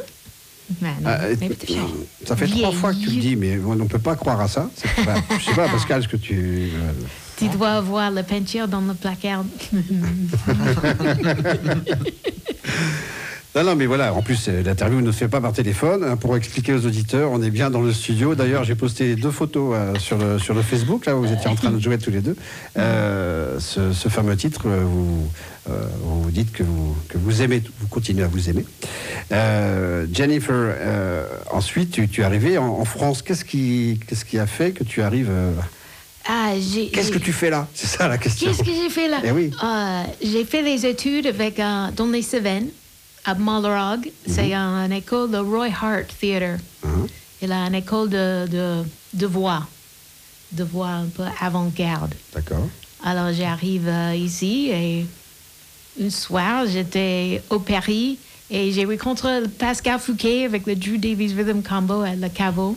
S1: Ça fait 3 fois que tu le dis, mais on ne peut pas croire à ça. Je sais pas, Pascal, ce que tu...
S3: Tu dois avoir la peinture dans le placard.
S1: Non, mais voilà, en plus, l'interview ne se fait pas par téléphone. Hein, pour expliquer aux auditeurs, on est bien dans le studio. D'ailleurs, j'ai posté 2 photos sur le Facebook, là où vous étiez en train de jouer tous les deux. Ce fameux titre, vous dites que vous aimez, vous continuez à vous aimer. Jennifer, ensuite, tu es arrivée en France. Qu'est-ce qui a fait que tu arrives... Qu'est-ce que tu fais là? C'est ça la question.
S3: Qu'est-ce que j'ai fait là?
S1: Eh oui.
S3: J'ai fait des études dans les Cévennes, à Montlerog. C'est une école de Roy Hart Theatre. Il a une école de voix un peu avant-garde.
S1: D'accord.
S3: Alors j'arrive ici et un soir, j'étais au Paris et j'ai rencontré Pascal Fouquet avec le Drew Davies Rhythm Combo à Le Caveau.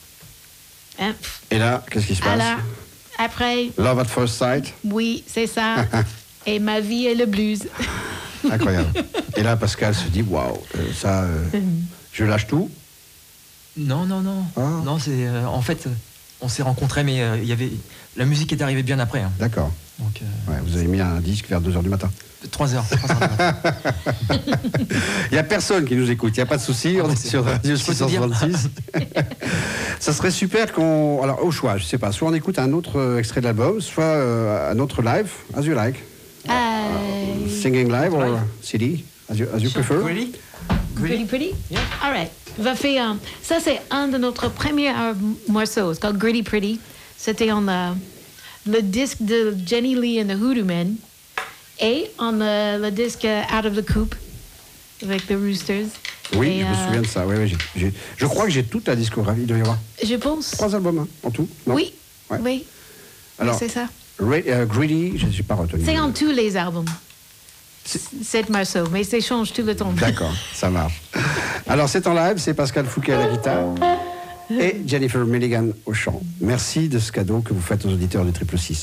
S1: Et là, qu'est-ce qui se passe?
S3: Alors, après...
S1: Love at first sight?
S3: Oui, c'est ça. Et ma vie est le blues.
S1: Incroyable. Et là, Pascal se dit, waouh, je lâche tout?
S4: Non.
S1: Ah.
S4: Non, c'est en fait, on s'est rencontrés, mais la musique est arrivée bien après. Hein.
S1: D'accord.
S4: Donc,
S1: ouais, vous avez mis un disque vers 2h du matin.
S4: 3h. 3h du matin.
S1: Il n'y a personne qui nous écoute, il n'y a pas de souci, on est sur Radio 666. Ça serait super qu'on... Alors, au choix, je ne sais pas, soit on écoute un autre extrait de l'album, soit un autre live, as you like. Singing live or CD, as you prefer.
S3: Pretty? Yeah. All right. Va faire, ça, c'est un de notre premiers morceaux. C'est called Gritty Pretty. C'était le disque de Jenny Lee and the Hoodoo Men et le disque Out of the Coop avec The Roosters.
S1: Oui,
S3: et,
S1: je me souviens de ça. Oui, je crois que j'ai toute la discographie. Il doit y avoir
S3: je pense.
S1: 3 albums en tout. Non?
S3: Oui.
S1: Ouais.
S3: Oui.
S1: Alors,
S3: c'est ça.
S1: Greedy, je n'ai pas retenu.
S3: C'est en tous les albums. 7 morceaux, mais ça change tout le temps.
S1: D'accord, ça marche. Alors, c'est en live, c'est Pascal Fouquet à la guitare et Jennifer Milligan au chant. Merci de ce cadeau que vous faites aux auditeurs du 666.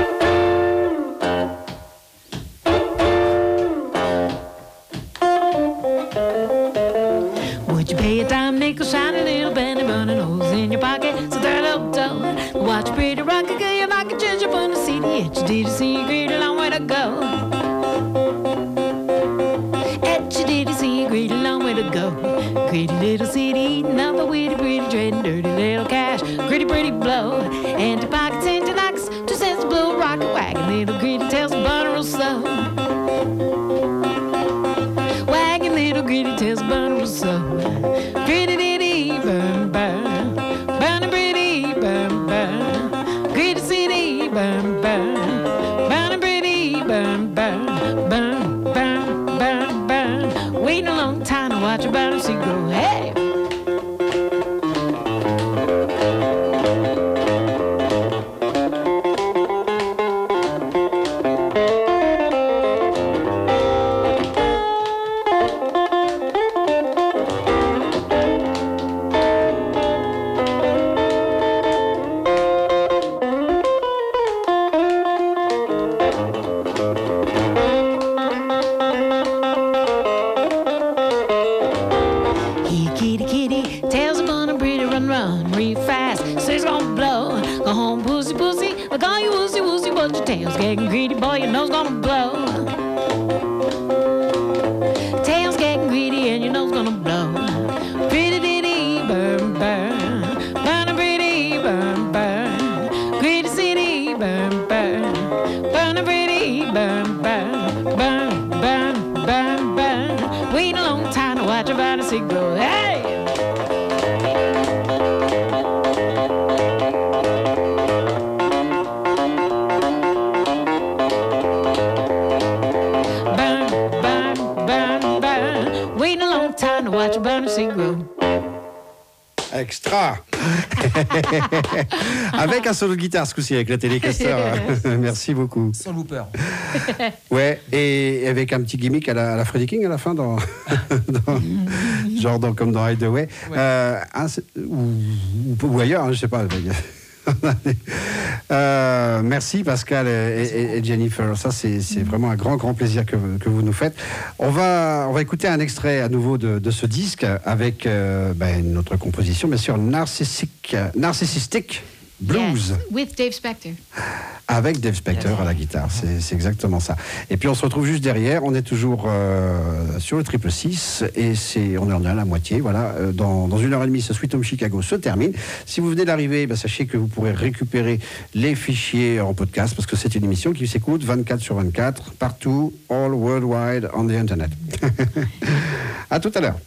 S3: Would you pay a dime nickel, shine a little penny, burn a nose in your pocket, so they're a little dough. Watch a pretty rocket, girl, you like a ginger on the CD. It's you did see a great long way to go. It's you did see a great long way to go. Greedy little city, nothing with a pretty dread, dirty little cash, gritty pretty blow. Empty pockets, empty locks, 2 cents a blow, rocket wagon, little greedy tails, burn real slow. Wagon little greedy tails, burn real slow. Pretty little watch a burning seed grow. Hey! Kitty, kitty, tails are gonna pretty run, run, real fast. Six gonna blow. Go home, pussy, pussy. I call you woozy, woozy, but your tail's getting greedy, boy. Your nose gonna blow. Tail's getting greedy and your nose gonna blow. Pretty ditty, burn, burn. Burn a pretty, burn, burn. Greedy city, burn, burn. Burn a pretty, burn, burn. Burn, burn, burn, burn. Wait a long time to watch a burn see grow. Hey! Burn, burn, burn, burn. Wait a long time to watch a burn see grow.
S1: Extra. Avec un solo de guitare ce coup-ci, avec la Telecaster. Merci beaucoup.
S4: Sans looper.
S1: Ouais, et avec un petit gimmick à la Freddie King à la fin, comme dans Hideaway.
S4: Ouais.
S1: Ou ailleurs, hein, je sais pas. Merci Pascal et Jennifer. Ça, c'est vraiment un grand plaisir que vous nous faites. On va écouter un extrait à nouveau de ce disque avec notre composition, bien sûr, Narcissistic Blues.
S3: Yes, with Dave Spector.
S1: Avec Dave Spector à la guitare, c'est exactement ça. Et puis on se retrouve juste derrière, on est toujours sur le 666 et on est à la moitié, voilà. Dans 1h30, ce Sweet Home Chicago se termine. Si vous venez d'arriver, sachez que vous pourrez récupérer les fichiers en podcast parce que c'est une émission qui s'écoute 24/24, partout, all worldwide on the internet. À tout à l'heure.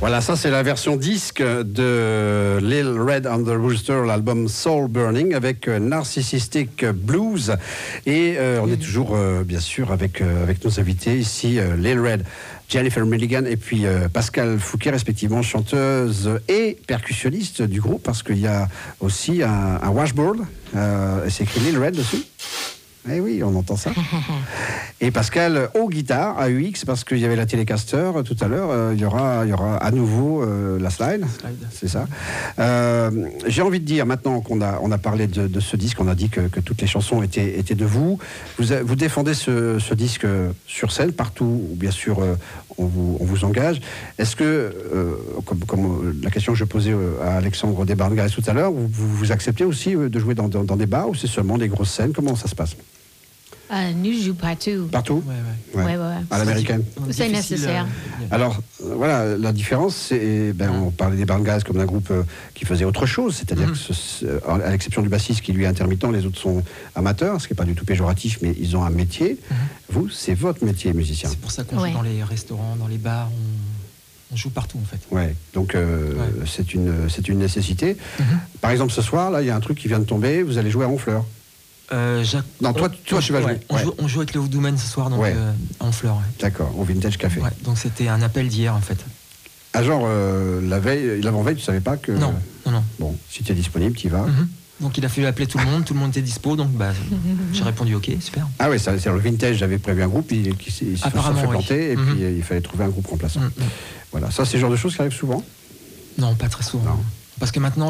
S1: Voilà, ça c'est la version disque de Lil Red and the Rooster, l'album Soul Burning avec Narcissistic Blues. Et on est toujours, bien sûr, avec nos invités ici, Lil Red, Jennifer Milligan et puis Pascal Fouquet, respectivement chanteuse et percussionniste du groupe, parce qu'il y a aussi un washboard, et c'est écrit Lil Red dessus. Eh oui, on entend ça. Et Pascal aux guitares, AUX, parce qu'il y avait la Telecaster tout à l'heure, il y aura à nouveau la slide. C'est ça. J'ai envie de dire, maintenant qu'on a parlé de ce disque, on a dit que toutes les chansons étaient de vous. Vous défendez ce disque sur scène, partout où bien sûr on vous engage. Est-ce que, comme la question que je posais à Alexandre Desbarngares tout à l'heure, vous acceptez aussi de jouer dans des bars ou c'est seulement des grosses scènes? Comment ça se passe?
S3: Nous jouons partout.
S1: Partout?
S3: Ouais.
S1: À l'américaine?
S3: C'est nécessaire.
S1: Alors, voilà, la différence, c'est, on parlait des Barngas comme d'un groupe qui faisait autre chose, c'est-à-dire que, à l'exception du bassiste qui lui est intermittent, les autres sont amateurs, ce qui n'est pas du tout péjoratif, mais ils ont un métier. Vous, c'est votre métier, musicien.
S4: C'est pour ça qu'on joue dans les restaurants, dans les bars, on joue partout en fait.
S1: Ouais, donc c'est une nécessité. Par exemple, ce soir, là, il y a un truc qui vient de tomber, vous allez jouer à Honfleur. Non, toi, tu vas jouer.
S4: On joue avec le Woodman ce soir, donc à Honfleur.
S1: D'accord, au Vintage Café.
S4: Donc c'était un appel d'hier en fait.
S1: Ah, genre, l'avant-veille, tu savais pas que...
S4: Non.
S1: Bon, si tu es disponible, tu y vas.
S4: Donc il a fallu appeler tout le monde était dispo, donc j'ai répondu ok, super.
S1: Ah oui, c'est le Vintage, j'avais prévu un groupe, il s'est fait planter, et puis il fallait trouver un groupe remplaçant. Voilà, ça c'est le genre de choses qui arrivent souvent?
S4: Non, pas très souvent. Non. Parce que maintenant,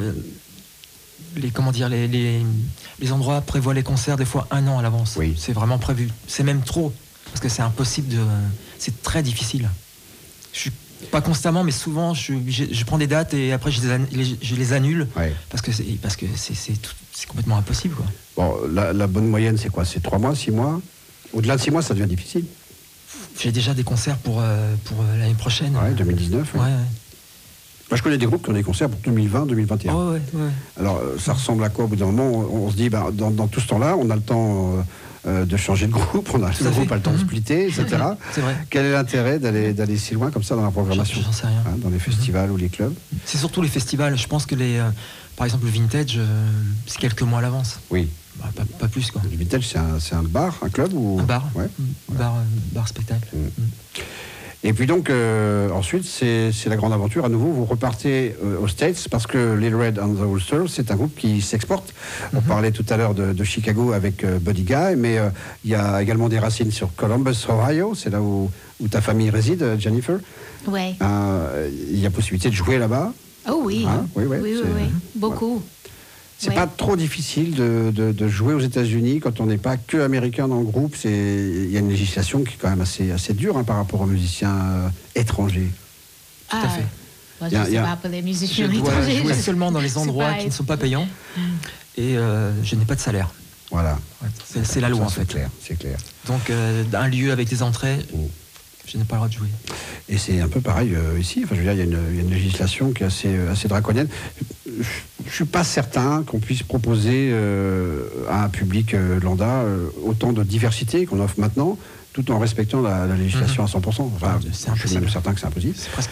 S4: les endroits prévoient les concerts des fois 1 an à l'avance.
S1: Oui.
S4: C'est vraiment prévu. C'est même trop, parce que c'est impossible c'est très difficile. Je suis pas constamment, mais souvent je prends des dates et après je les annule parce que c'est complètement impossible, quoi.
S1: Bon, la bonne moyenne c'est quoi? C'est 3 mois, 6 mois? Au-delà de 6 mois, ça devient difficile.
S4: J'ai déjà des concerts pour l'année prochaine.
S1: 2019.
S4: Ouais.
S1: Moi, je connais des groupes qui ont des concerts pour 2020, 2021.
S4: Ouais.
S1: Alors, ça ressemble à quoi? Au bout d'un moment, on se dit, dans tout ce temps-là, on a le temps de changer de groupe, le groupe a le temps de splitter, etc.
S4: C'est vrai.
S1: Quel est l'intérêt d'aller si loin comme ça dans la programmation?
S4: J'en sais rien.
S1: Dans les festivals ou les clubs?
S4: C'est surtout les festivals. Je pense que par exemple, le Vintage, c'est quelques mois à l'avance.
S1: Oui.
S4: Pas plus, quoi.
S1: Le Vintage, c'est un bar, un club ou...
S4: Un bar.
S1: Ouais.
S4: Bar spectacle.
S1: Et puis donc, ensuite, c'est la grande aventure. À nouveau, vous repartez aux States parce que Lil Red and the Rooster, c'est un groupe qui s'exporte. On parlait tout à l'heure de Chicago avec Buddy Guy, mais il y a également des racines sur Columbus, Ohio. C'est là où ta famille réside, Jennifer.
S3: Oui.
S1: Il y a possibilité de jouer là-bas.
S3: Oh oui.
S1: Oui.
S3: Beaucoup.
S1: Voilà. C'est pas trop difficile de jouer aux États-Unis quand on n'est pas que américain dans le groupe. Il y a une législation qui est quand même assez dure par rapport aux musiciens étrangers.
S4: Tout à fait.
S3: Moi, je ne sais pas pour les musiciens
S4: Je dois
S3: étrangers.
S4: jouer seulement dans les endroits qui ne sont pas payants et je n'ai pas de salaire.
S1: Voilà.
S4: C'est la loi en fait.
S1: C'est clair.
S4: Donc un lieu avec des entrées, je n'ai pas le droit de jouer.
S1: Et c'est un peu pareil ici. Enfin, je veux dire, il y a une législation qui est assez draconienne. Je suis pas certain qu'on puisse proposer à un public lambda autant de diversité qu'on offre maintenant, tout en respectant la législation à 100%. Enfin, je suis même certain que c'est impossible.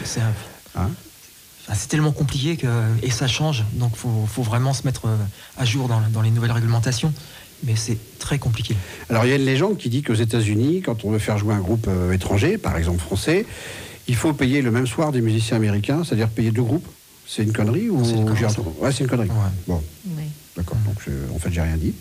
S4: C'est tellement compliqué et ça change. Donc, faut vraiment se mettre à jour dans les nouvelles réglementations. Mais c'est très compliqué.
S1: Alors, il y a une légende qui dit qu'aux États-Unis, quand on veut faire jouer un groupe étranger, par exemple français, il faut payer le même soir des musiciens américains, c'est-à-dire payer 2 groupes. C'est une connerie ou...
S4: C'est une connerie.
S1: Ouais, c'est une connerie.
S4: Ouais.
S1: Bon.
S3: Oui.
S1: D'accord, donc en fait j'ai rien dit.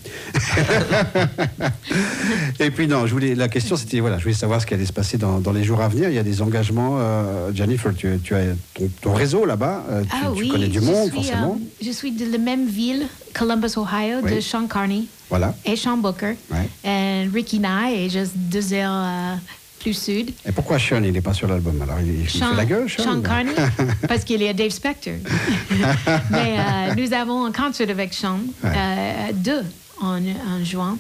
S1: Et puis non, la question c'était, je voulais savoir ce qui allait se passer dans les jours à venir. Il y a des engagements, Jennifer, tu as ton réseau là-bas, tu connais du monde forcément.
S3: Je suis de la même ville, Columbus, Ohio, de Sean Carney et Sean Booker. Et Ricky Nye est juste 2 heures plus sud.
S1: Et pourquoi Sean, il n'est pas sur l'album? Alors il fait la gueule,
S3: Sean Carney, parce qu'il est à Dave Spector. Mais nous avons un concert avec Sean, 2 en juin.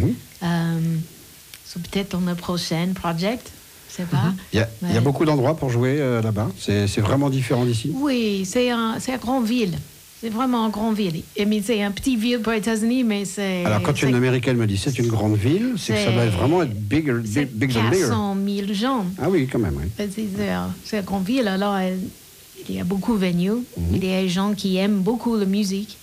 S3: So peut-être dans le prochain project, je sais pas.
S1: Il y a beaucoup d'endroits pour jouer là-bas. C'est vraiment différent d'ici.
S3: Oui, c'est une grande ville. C'est vraiment une grande ville. Mais c'est un petit ville pour les États-Unis, mais c'est...
S1: Alors, quand une Américaine me dit c'est une grande ville, c'est que ça doit vraiment être bigger than bigger.
S3: 400 000 gens.
S1: Ah oui, quand même, oui.
S3: C'est une grande ville, alors il y a beaucoup de venues. Il y a des gens qui aiment beaucoup la musique.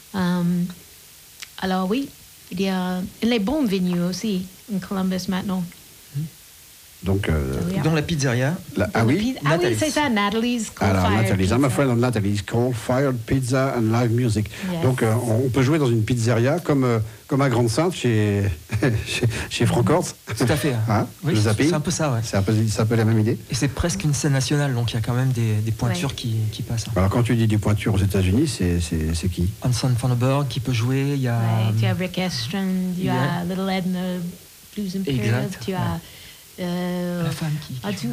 S3: Alors oui, il y a les bons venues aussi en Columbus maintenant.
S1: Donc,
S4: Dans la pizzeria.
S3: Ah oui,
S4: Natalie's.
S3: c'est ça, Natalie's Coal
S1: alors,
S3: Fired
S1: Natalie's,
S3: Pizza.
S1: I'm a friend of Natalie's Coal-Fired Pizza and Live Music.
S3: Yes.
S1: Donc, on peut jouer dans une pizzeria comme à Grande-Sainte chez Franck Horst.
S4: Tout à fait.
S1: Hein,
S4: Oui,
S1: le zapping.
S4: c'est un peu ça, ouais.
S1: C'est un peu la même idée.
S4: Et c'est presque une scène nationale, donc il y a quand même des pointures qui passent.
S1: Alors, quand tu dis des pointures aux États-Unis, c'est qui?
S4: Hanson Thunderbird qui peut jouer, il y a...
S3: Ouais, tu as Rick Estrin, tu as Little Edna, Blues Imperial,
S4: Exact,
S3: tu as...
S4: la femme qui
S3: tu...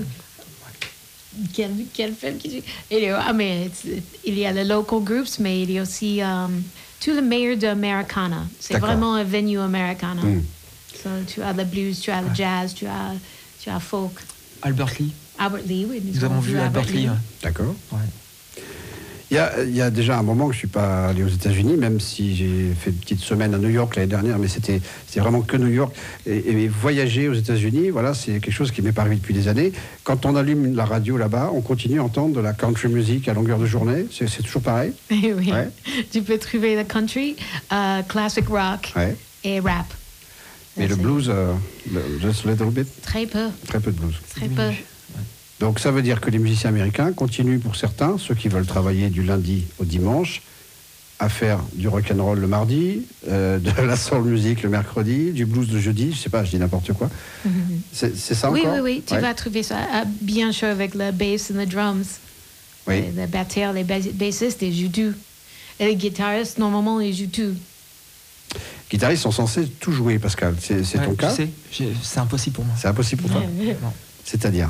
S3: Quel film qui joue? Mais il y a les local groups, mais il y a aussi tout le meilleur de Americana. C'est
S1: D'accord.
S3: vraiment un venue Americana.
S1: Mm.
S3: So, tu as le blues, tu as le jazz, tu as folk.
S4: Albert Lee.
S3: Albert Lee, oui.
S4: Nous avons vu Albert Lee.
S1: D'accord.
S4: Ouais.
S1: Il y a déjà un moment que je ne suis pas allé aux États-Unis, même si j'ai fait une petite semaine à New York l'année dernière, mais c'était vraiment que New York. Et voyager aux États-Unis, voilà, c'est quelque chose qui m'est pas arrivé depuis des années. Quand on allume la radio là-bas, on continue à entendre de la country music à longueur de journée. C'est toujours pareil.
S3: Oui.
S1: Ouais.
S3: Tu peux trouver le country, classic rock
S1: Ouais.
S3: et rap.
S1: Mais le
S3: C'est
S1: blues, just a little bit,
S3: Très peu,
S1: très peu de blues.
S3: très peu.
S1: Donc ça veut dire que les musiciens américains continuent pour certains, ceux qui veulent travailler du lundi au dimanche, à faire du rock'n'roll le mardi, de la soul music le mercredi, du blues le jeudi, je sais pas, je dis n'importe quoi. C'est ça
S3: Oui,
S1: encore?
S3: oui, tu
S1: Ouais.
S3: vas trouver ça bien sûr avec le bass et le drums.
S1: Oui.
S3: Le batteur, les bassistes, ils jouent tout. Et les guitaristes, normalement, ils jouent tout.
S1: Guitaristes sont censés tout jouer, Pascal. C'est
S4: Ouais,
S1: ton
S4: tu
S1: cas?
S4: sais, c'est impossible pour moi.
S1: C'est impossible pour toi?
S4: Non.
S1: C'est-à-dire?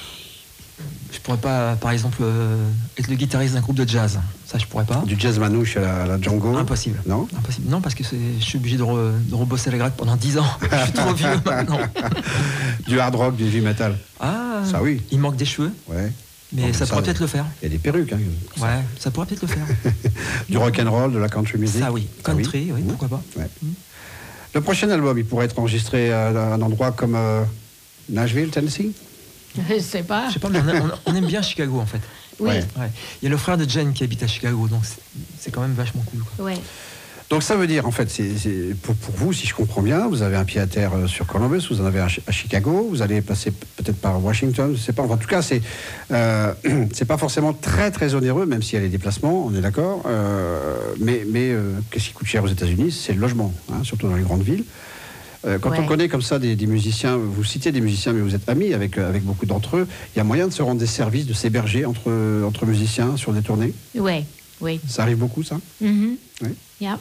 S4: Je pourrais pas, par exemple, être le guitariste d'un groupe de jazz. Ça, je pourrais pas.
S1: Du jazz manouche à la Django?
S4: Impossible.
S1: Non?
S4: Impossible. Non, parce que je suis obligé de rebosser la gratte pendant 10 ans. Je suis trop vieux maintenant.
S1: Du hard rock, du heavy metal?
S4: Ah,
S1: Ça, oui.
S4: Il manque des cheveux,
S1: Ouais.
S4: mais
S1: Non,
S4: ça pourrait peut-être le faire.
S1: Il y a des perruques. Hein.
S4: Ouais, ça pourrait peut-être le faire.
S1: Du rock'n'roll, de la country music?
S4: Ça, oui.
S1: Ah oui.
S4: Country, oui, pourquoi pas.
S1: Ouais. Le prochain album, il pourrait être enregistré à un endroit comme Nashville, Tennessee?
S3: Je sais pas.
S4: Je sais pas, mais on aime bien Chicago, en fait.
S3: Oui,
S1: Ouais.
S4: Ouais. Il y a le frère de Jen qui habite à Chicago, donc c'est quand même vachement cool, quoi.
S3: ouais.
S1: Donc ça veut dire, en fait, pour vous, si je comprends bien, vous avez un pied à terre sur Columbus, vous en avez un à Chicago, vous allez passer peut-être par Washington, je sais pas. Enfin, en tout cas, c'est pas forcément très très onéreux, même s'il y a les déplacements, on est d'accord. Mais qu'est-ce qui coûte cher aux États-Unis? C'est le logement, hein, surtout dans les grandes villes. Quand
S3: Ouais.
S1: on connaît comme ça des musiciens, vous citez des musiciens, mais vous êtes amis avec beaucoup d'entre eux, il y a moyen de se rendre des services, de s'héberger entre musiciens sur des tournées?
S3: Oui, oui.
S1: Ça arrive beaucoup, ça?
S3: Mhm.
S1: Oui.
S3: Yeah.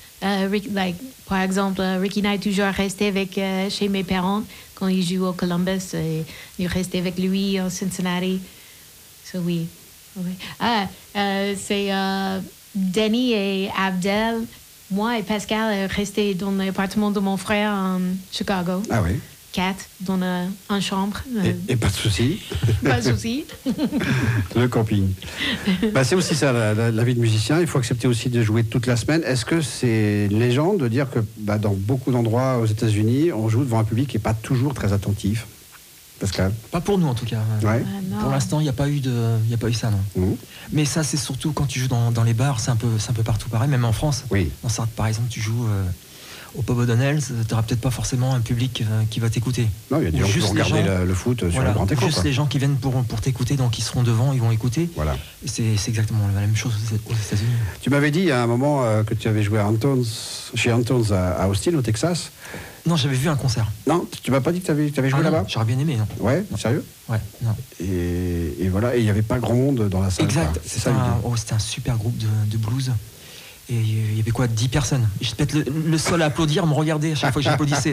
S3: Par exemple, Ricky Knight toujours resté avec chez mes parents quand il joue au Columbus. Il restait avec lui à Cincinnati. So oui. Oui. C'est Denny et Abdel. Moi et Pascal restés dans l'appartement de mon frère en Chicago.
S1: Ah oui.
S3: 4 dans une chambre.
S1: Et pas de souci.
S3: Pas de souci.
S1: Le camping. Bah, c'est aussi ça, la vie de musicien. Il faut accepter aussi de jouer toute la semaine. Est-ce que c'est une légende de dire que dans beaucoup d'endroits aux États-Unis, on joue devant un public qui n'est pas toujours très attentif? Pascal?
S4: Pas pour nous, en tout cas.
S1: Ouais.
S3: Non.
S4: Pour l'instant, il n'y a pas eu ça, non.
S1: Mhm.
S4: Mais ça, c'est surtout quand tu joues dans les bars, c'est un peu partout pareil, même en France.
S1: Oui.
S4: Dans Sarthe, par exemple, tu joues au Pub O'Donnell, tu n'auras peut-être pas forcément un public qui va t'écécouter.
S1: Non, il y a des
S4: Ou
S1: gens qui
S4: juste
S1: vont
S4: les
S1: regarder
S4: gens-
S1: le foot sur
S4: Voilà,
S1: le grand écran.
S4: juste
S1: quoi.
S4: les gens qui viennent pour t'écouter, donc ils seront devant, ils vont écouter.
S1: Voilà.
S4: Et c'est exactement la même chose aux États-Unis.
S1: Tu m'avais dit à un moment que tu avais joué chez Anton's à Austin, au Texas.
S4: Non, j'avais vu un concert.
S1: Non, tu m'as pas dit que tu avais joué
S4: Ah non,
S1: là-bas?
S4: j'aurais bien aimé, non.
S1: Ouais, sérieux?
S4: Ouais, non.
S1: Et voilà, et il n'y avait pas grand monde dans la salle.
S4: Exact.
S1: quoi. C'est ça l'idée.
S4: C'était un super groupe de blues. Et il y avait quoi, 10 personnes. Et je pète le sol à applaudir, me regarder à chaque fois que j'applaudissais.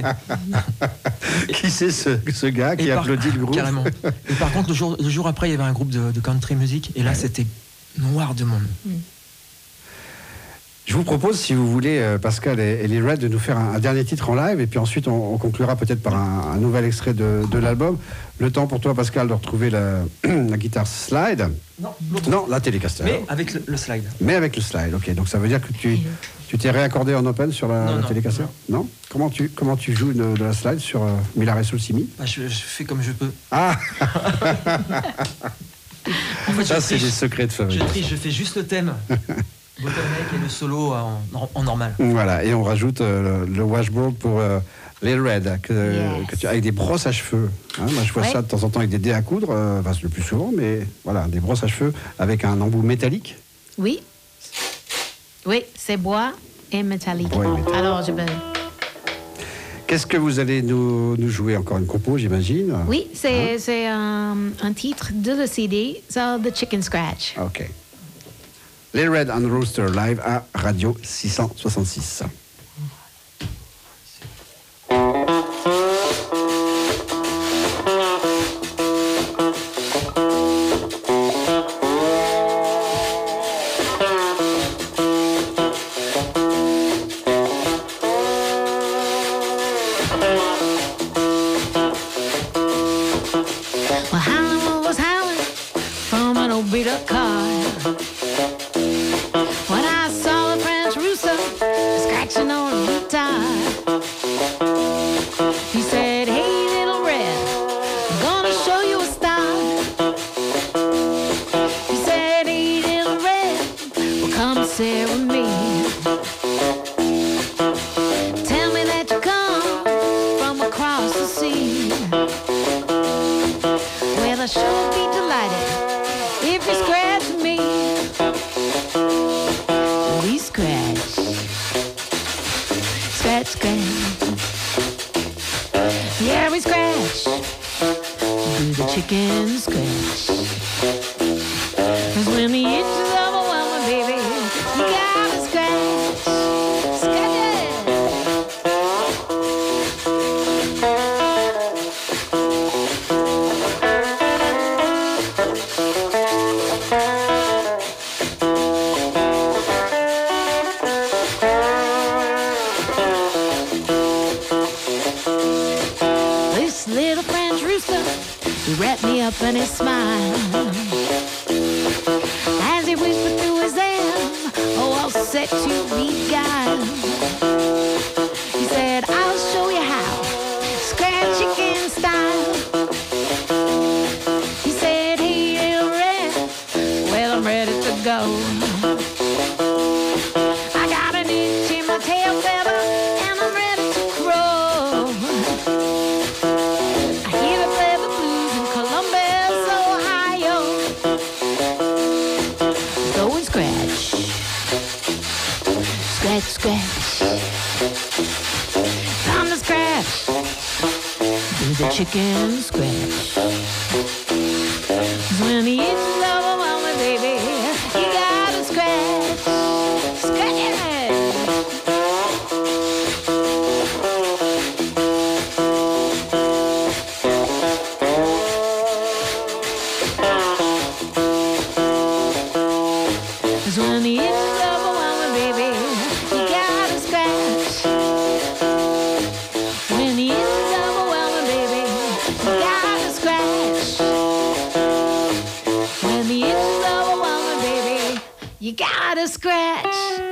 S1: Qui c'est ce gars qui
S4: Et
S1: applaudit le groupe?
S4: Carrément. Et par contre, le jour après, il y avait un groupe de country music. Et là, c'était noir de monde.
S1: Je vous propose, si vous voulez, Pascal et les Reds, de nous faire un dernier titre en live, et puis ensuite on conclura peut-être par un nouvel extrait de l'album. Le temps pour toi, Pascal, de retrouver la guitare slide. Non, la Telecaster.
S4: Mais avec le slide.
S1: Mais avec le slide, ok. Donc ça veut dire que tu t'es réaccordé en open sur la Telecaster ? Non. Comment tu joues de la slide sur Mi, La, Ré, Sol, Si, Mi ?
S4: Je fais comme je peux.
S1: Ah.
S4: En fait,
S1: ça, c'est des secrets de fabrique.
S4: Je fais juste le thème. Bottleneck et le solo en normal.
S1: Voilà, et on rajoute le washboard pour les Reds, avec des brosses à cheveux. Hein, moi, je vois ça de temps en temps avec des dés à coudre, le plus souvent, mais voilà, des brosses à cheveux avec un embout métallique.
S3: Oui. Oui, c'est bois et métallique. Alors, je peux...
S1: Qu'est-ce que vous allez nous jouer? Encore une compo, j'imagine?
S3: Oui, c'est un titre de le CD, c'est The Chicken Scratch.
S1: OK. Les Red and Rooster live à Radio 666.
S3: Well, Howlin' was howling from an old beat-up car. When I saw the French rooster scratching on a guitar, he said, "Hey, little Red, I'm gonna show you a style." He said, "Hey, little Red, well, come and sit with me. Tell me that you come from across the sea. Well, I sure be delighted if you scratch me. We scratch, scratch, scratch. Yeah, we scratch. Do the chicken scratch. 'Cause when the itch is overwhelming, baby, you gotta scratch, scratch it. This little French rooster, he wrapped me up in his smile as he whispered through his ear, "Oh, I'll set you beguiled." He said, "I'll show you how, scratch chicken style." He said, "Hey, little Red, well, I'm ready to go. I got an itch in my tail feather, and I'm ready to crow. I hear the play the blues in Columbus, Ohio. Go and scratch, scratch, scratch. Time to scratch, do the chicken scratch. 'Cause when the itch is overwhelming, baby, you gotta scratch, scratch it. Cause when the itch is overwhelming, baby, you gotta scratch. When the itch is overwhelming, baby, you gotta scratch. When the itch is overwhelming, baby, you gotta scratch.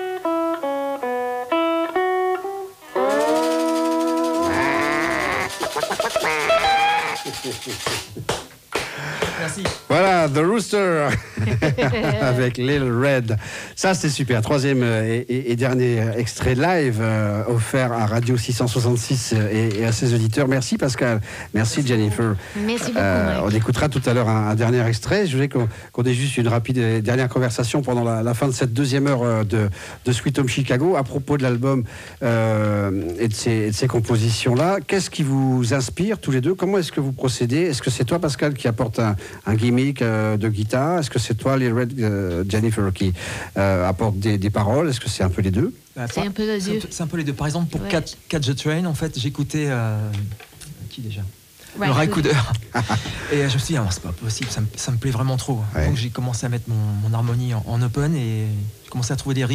S4: Merci.
S1: Voilà, The Rooster avec Lil Red. Ça, c'est super. Troisième et dernier extrait live offert à Radio 666 et à ses auditeurs. Merci Pascal. Merci Jennifer.
S3: Merci beaucoup, Mike.
S1: On écoutera tout à l'heure un dernier extrait. Je voulais qu'on ait juste une rapide et dernière conversation pendant la fin de cette deuxième heure de Sweet Home Chicago à propos de l'album et de ces compositions-là. Qu'est-ce qui vous inspire tous les deux? Comment est-ce que vous procédez? Est-ce que c'est toi, Pascal, qui apporte un gimmick de guitare? Est-ce que c'est toi, les Red, Jennifer, qui apporte des paroles? Est-ce que c'est un peu les deux?
S3: C'est un peu les deux.
S4: C'est un peu les deux. Par exemple, pour
S3: Ouais.
S4: Catch the Train, en fait, j'écoutais qui déjà?
S3: Ray
S4: Le Ray
S3: Cooder.
S4: Cooder. Et je me suis dit, ah, c'est pas possible, ça me plaît vraiment trop.
S1: Ouais.
S4: Donc j'ai commencé à mettre mon harmonie en open et j'ai commencé à trouver des riffs.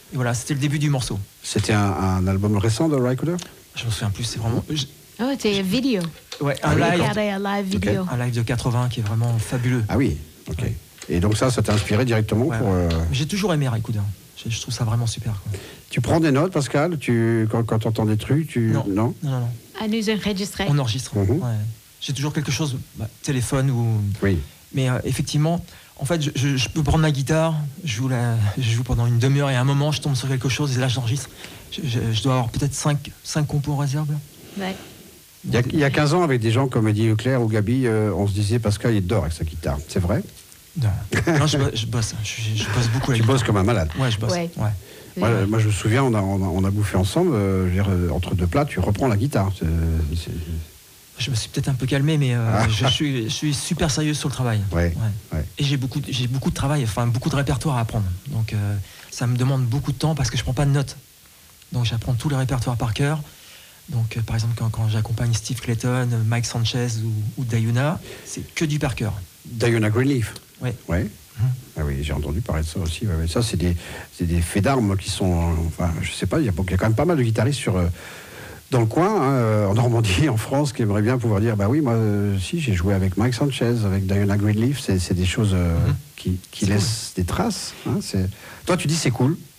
S4: Et voilà, c'était le début du morceau.
S1: C'était un album récent de Rycooder?
S4: Je me souviens plus, c'est vraiment...
S3: Oh, c'est une vidéo.
S4: Ouais, un live,
S3: Regardez un live vidéo.
S4: un live de 80 qui est vraiment fabuleux.
S1: Ah oui, ok.
S4: Ouais.
S1: Et donc ça t'a inspiré directement
S4: Ouais,
S1: pour...
S4: ouais. J'ai toujours aimé Rycooder. Je trouve ça vraiment super, quoi.
S1: Tu prends des notes, Pascal? Quand tu entends des trucs,
S4: Non.
S1: Non.
S4: Non.
S3: À nous enregistrer.
S4: On enregistre.
S1: Mhm.
S4: Ouais. J'ai toujours quelque chose, téléphone ou...
S1: Oui.
S4: Mais effectivement, en fait, je peux prendre ma guitare, je joue pendant une demi-heure et à un moment, je tombe sur quelque chose et là, j'enregistre. Je dois avoir peut-être 5 compos en réserve. Là.
S3: Ouais.
S1: Il y a 15 ans, avec des gens comme Eddie Leclerc ou Gabi, on se disait Pascal, il dort avec sa guitare. C'est vrai?
S4: Non, je bosse. Je bosse beaucoup.
S1: Tu bosses comme un malade.
S4: Ouais, je bosse.
S3: Ouais.
S4: Ouais.
S1: Moi, je me souviens, on a bouffé ensemble. Je veux dire, entre deux plats, tu reprends la guitare.
S4: Je me suis peut-être un peu calmé, mais je suis super sérieux sur le travail.
S1: Ouais.
S4: Et j'ai beaucoup de travail, enfin beaucoup de répertoire à apprendre. Donc ça me demande beaucoup de temps parce que je prends pas de notes. Donc j'apprends tout le répertoire par cœur. Donc par exemple quand j'accompagne Steve Clayton, Mike Sanchez ou Dayuna, c'est que du par cœur.
S1: Diana Greenleaf.
S4: Ouais.
S1: Ah oui, j'ai entendu parler de ça aussi. Ouais. Ça, c'est des faits d'armes qui sont... Enfin, je sais pas, il y a quand même pas mal de guitaristes dans le coin, en Normandie, en France, qui aimeraient bien pouvoir dire, bah oui, moi, si, j'ai joué avec Mike Sanchez, avec Diana Greenleaf, c'est des choses qui laissent des traces. Hein, toi, tu dis c'est cool.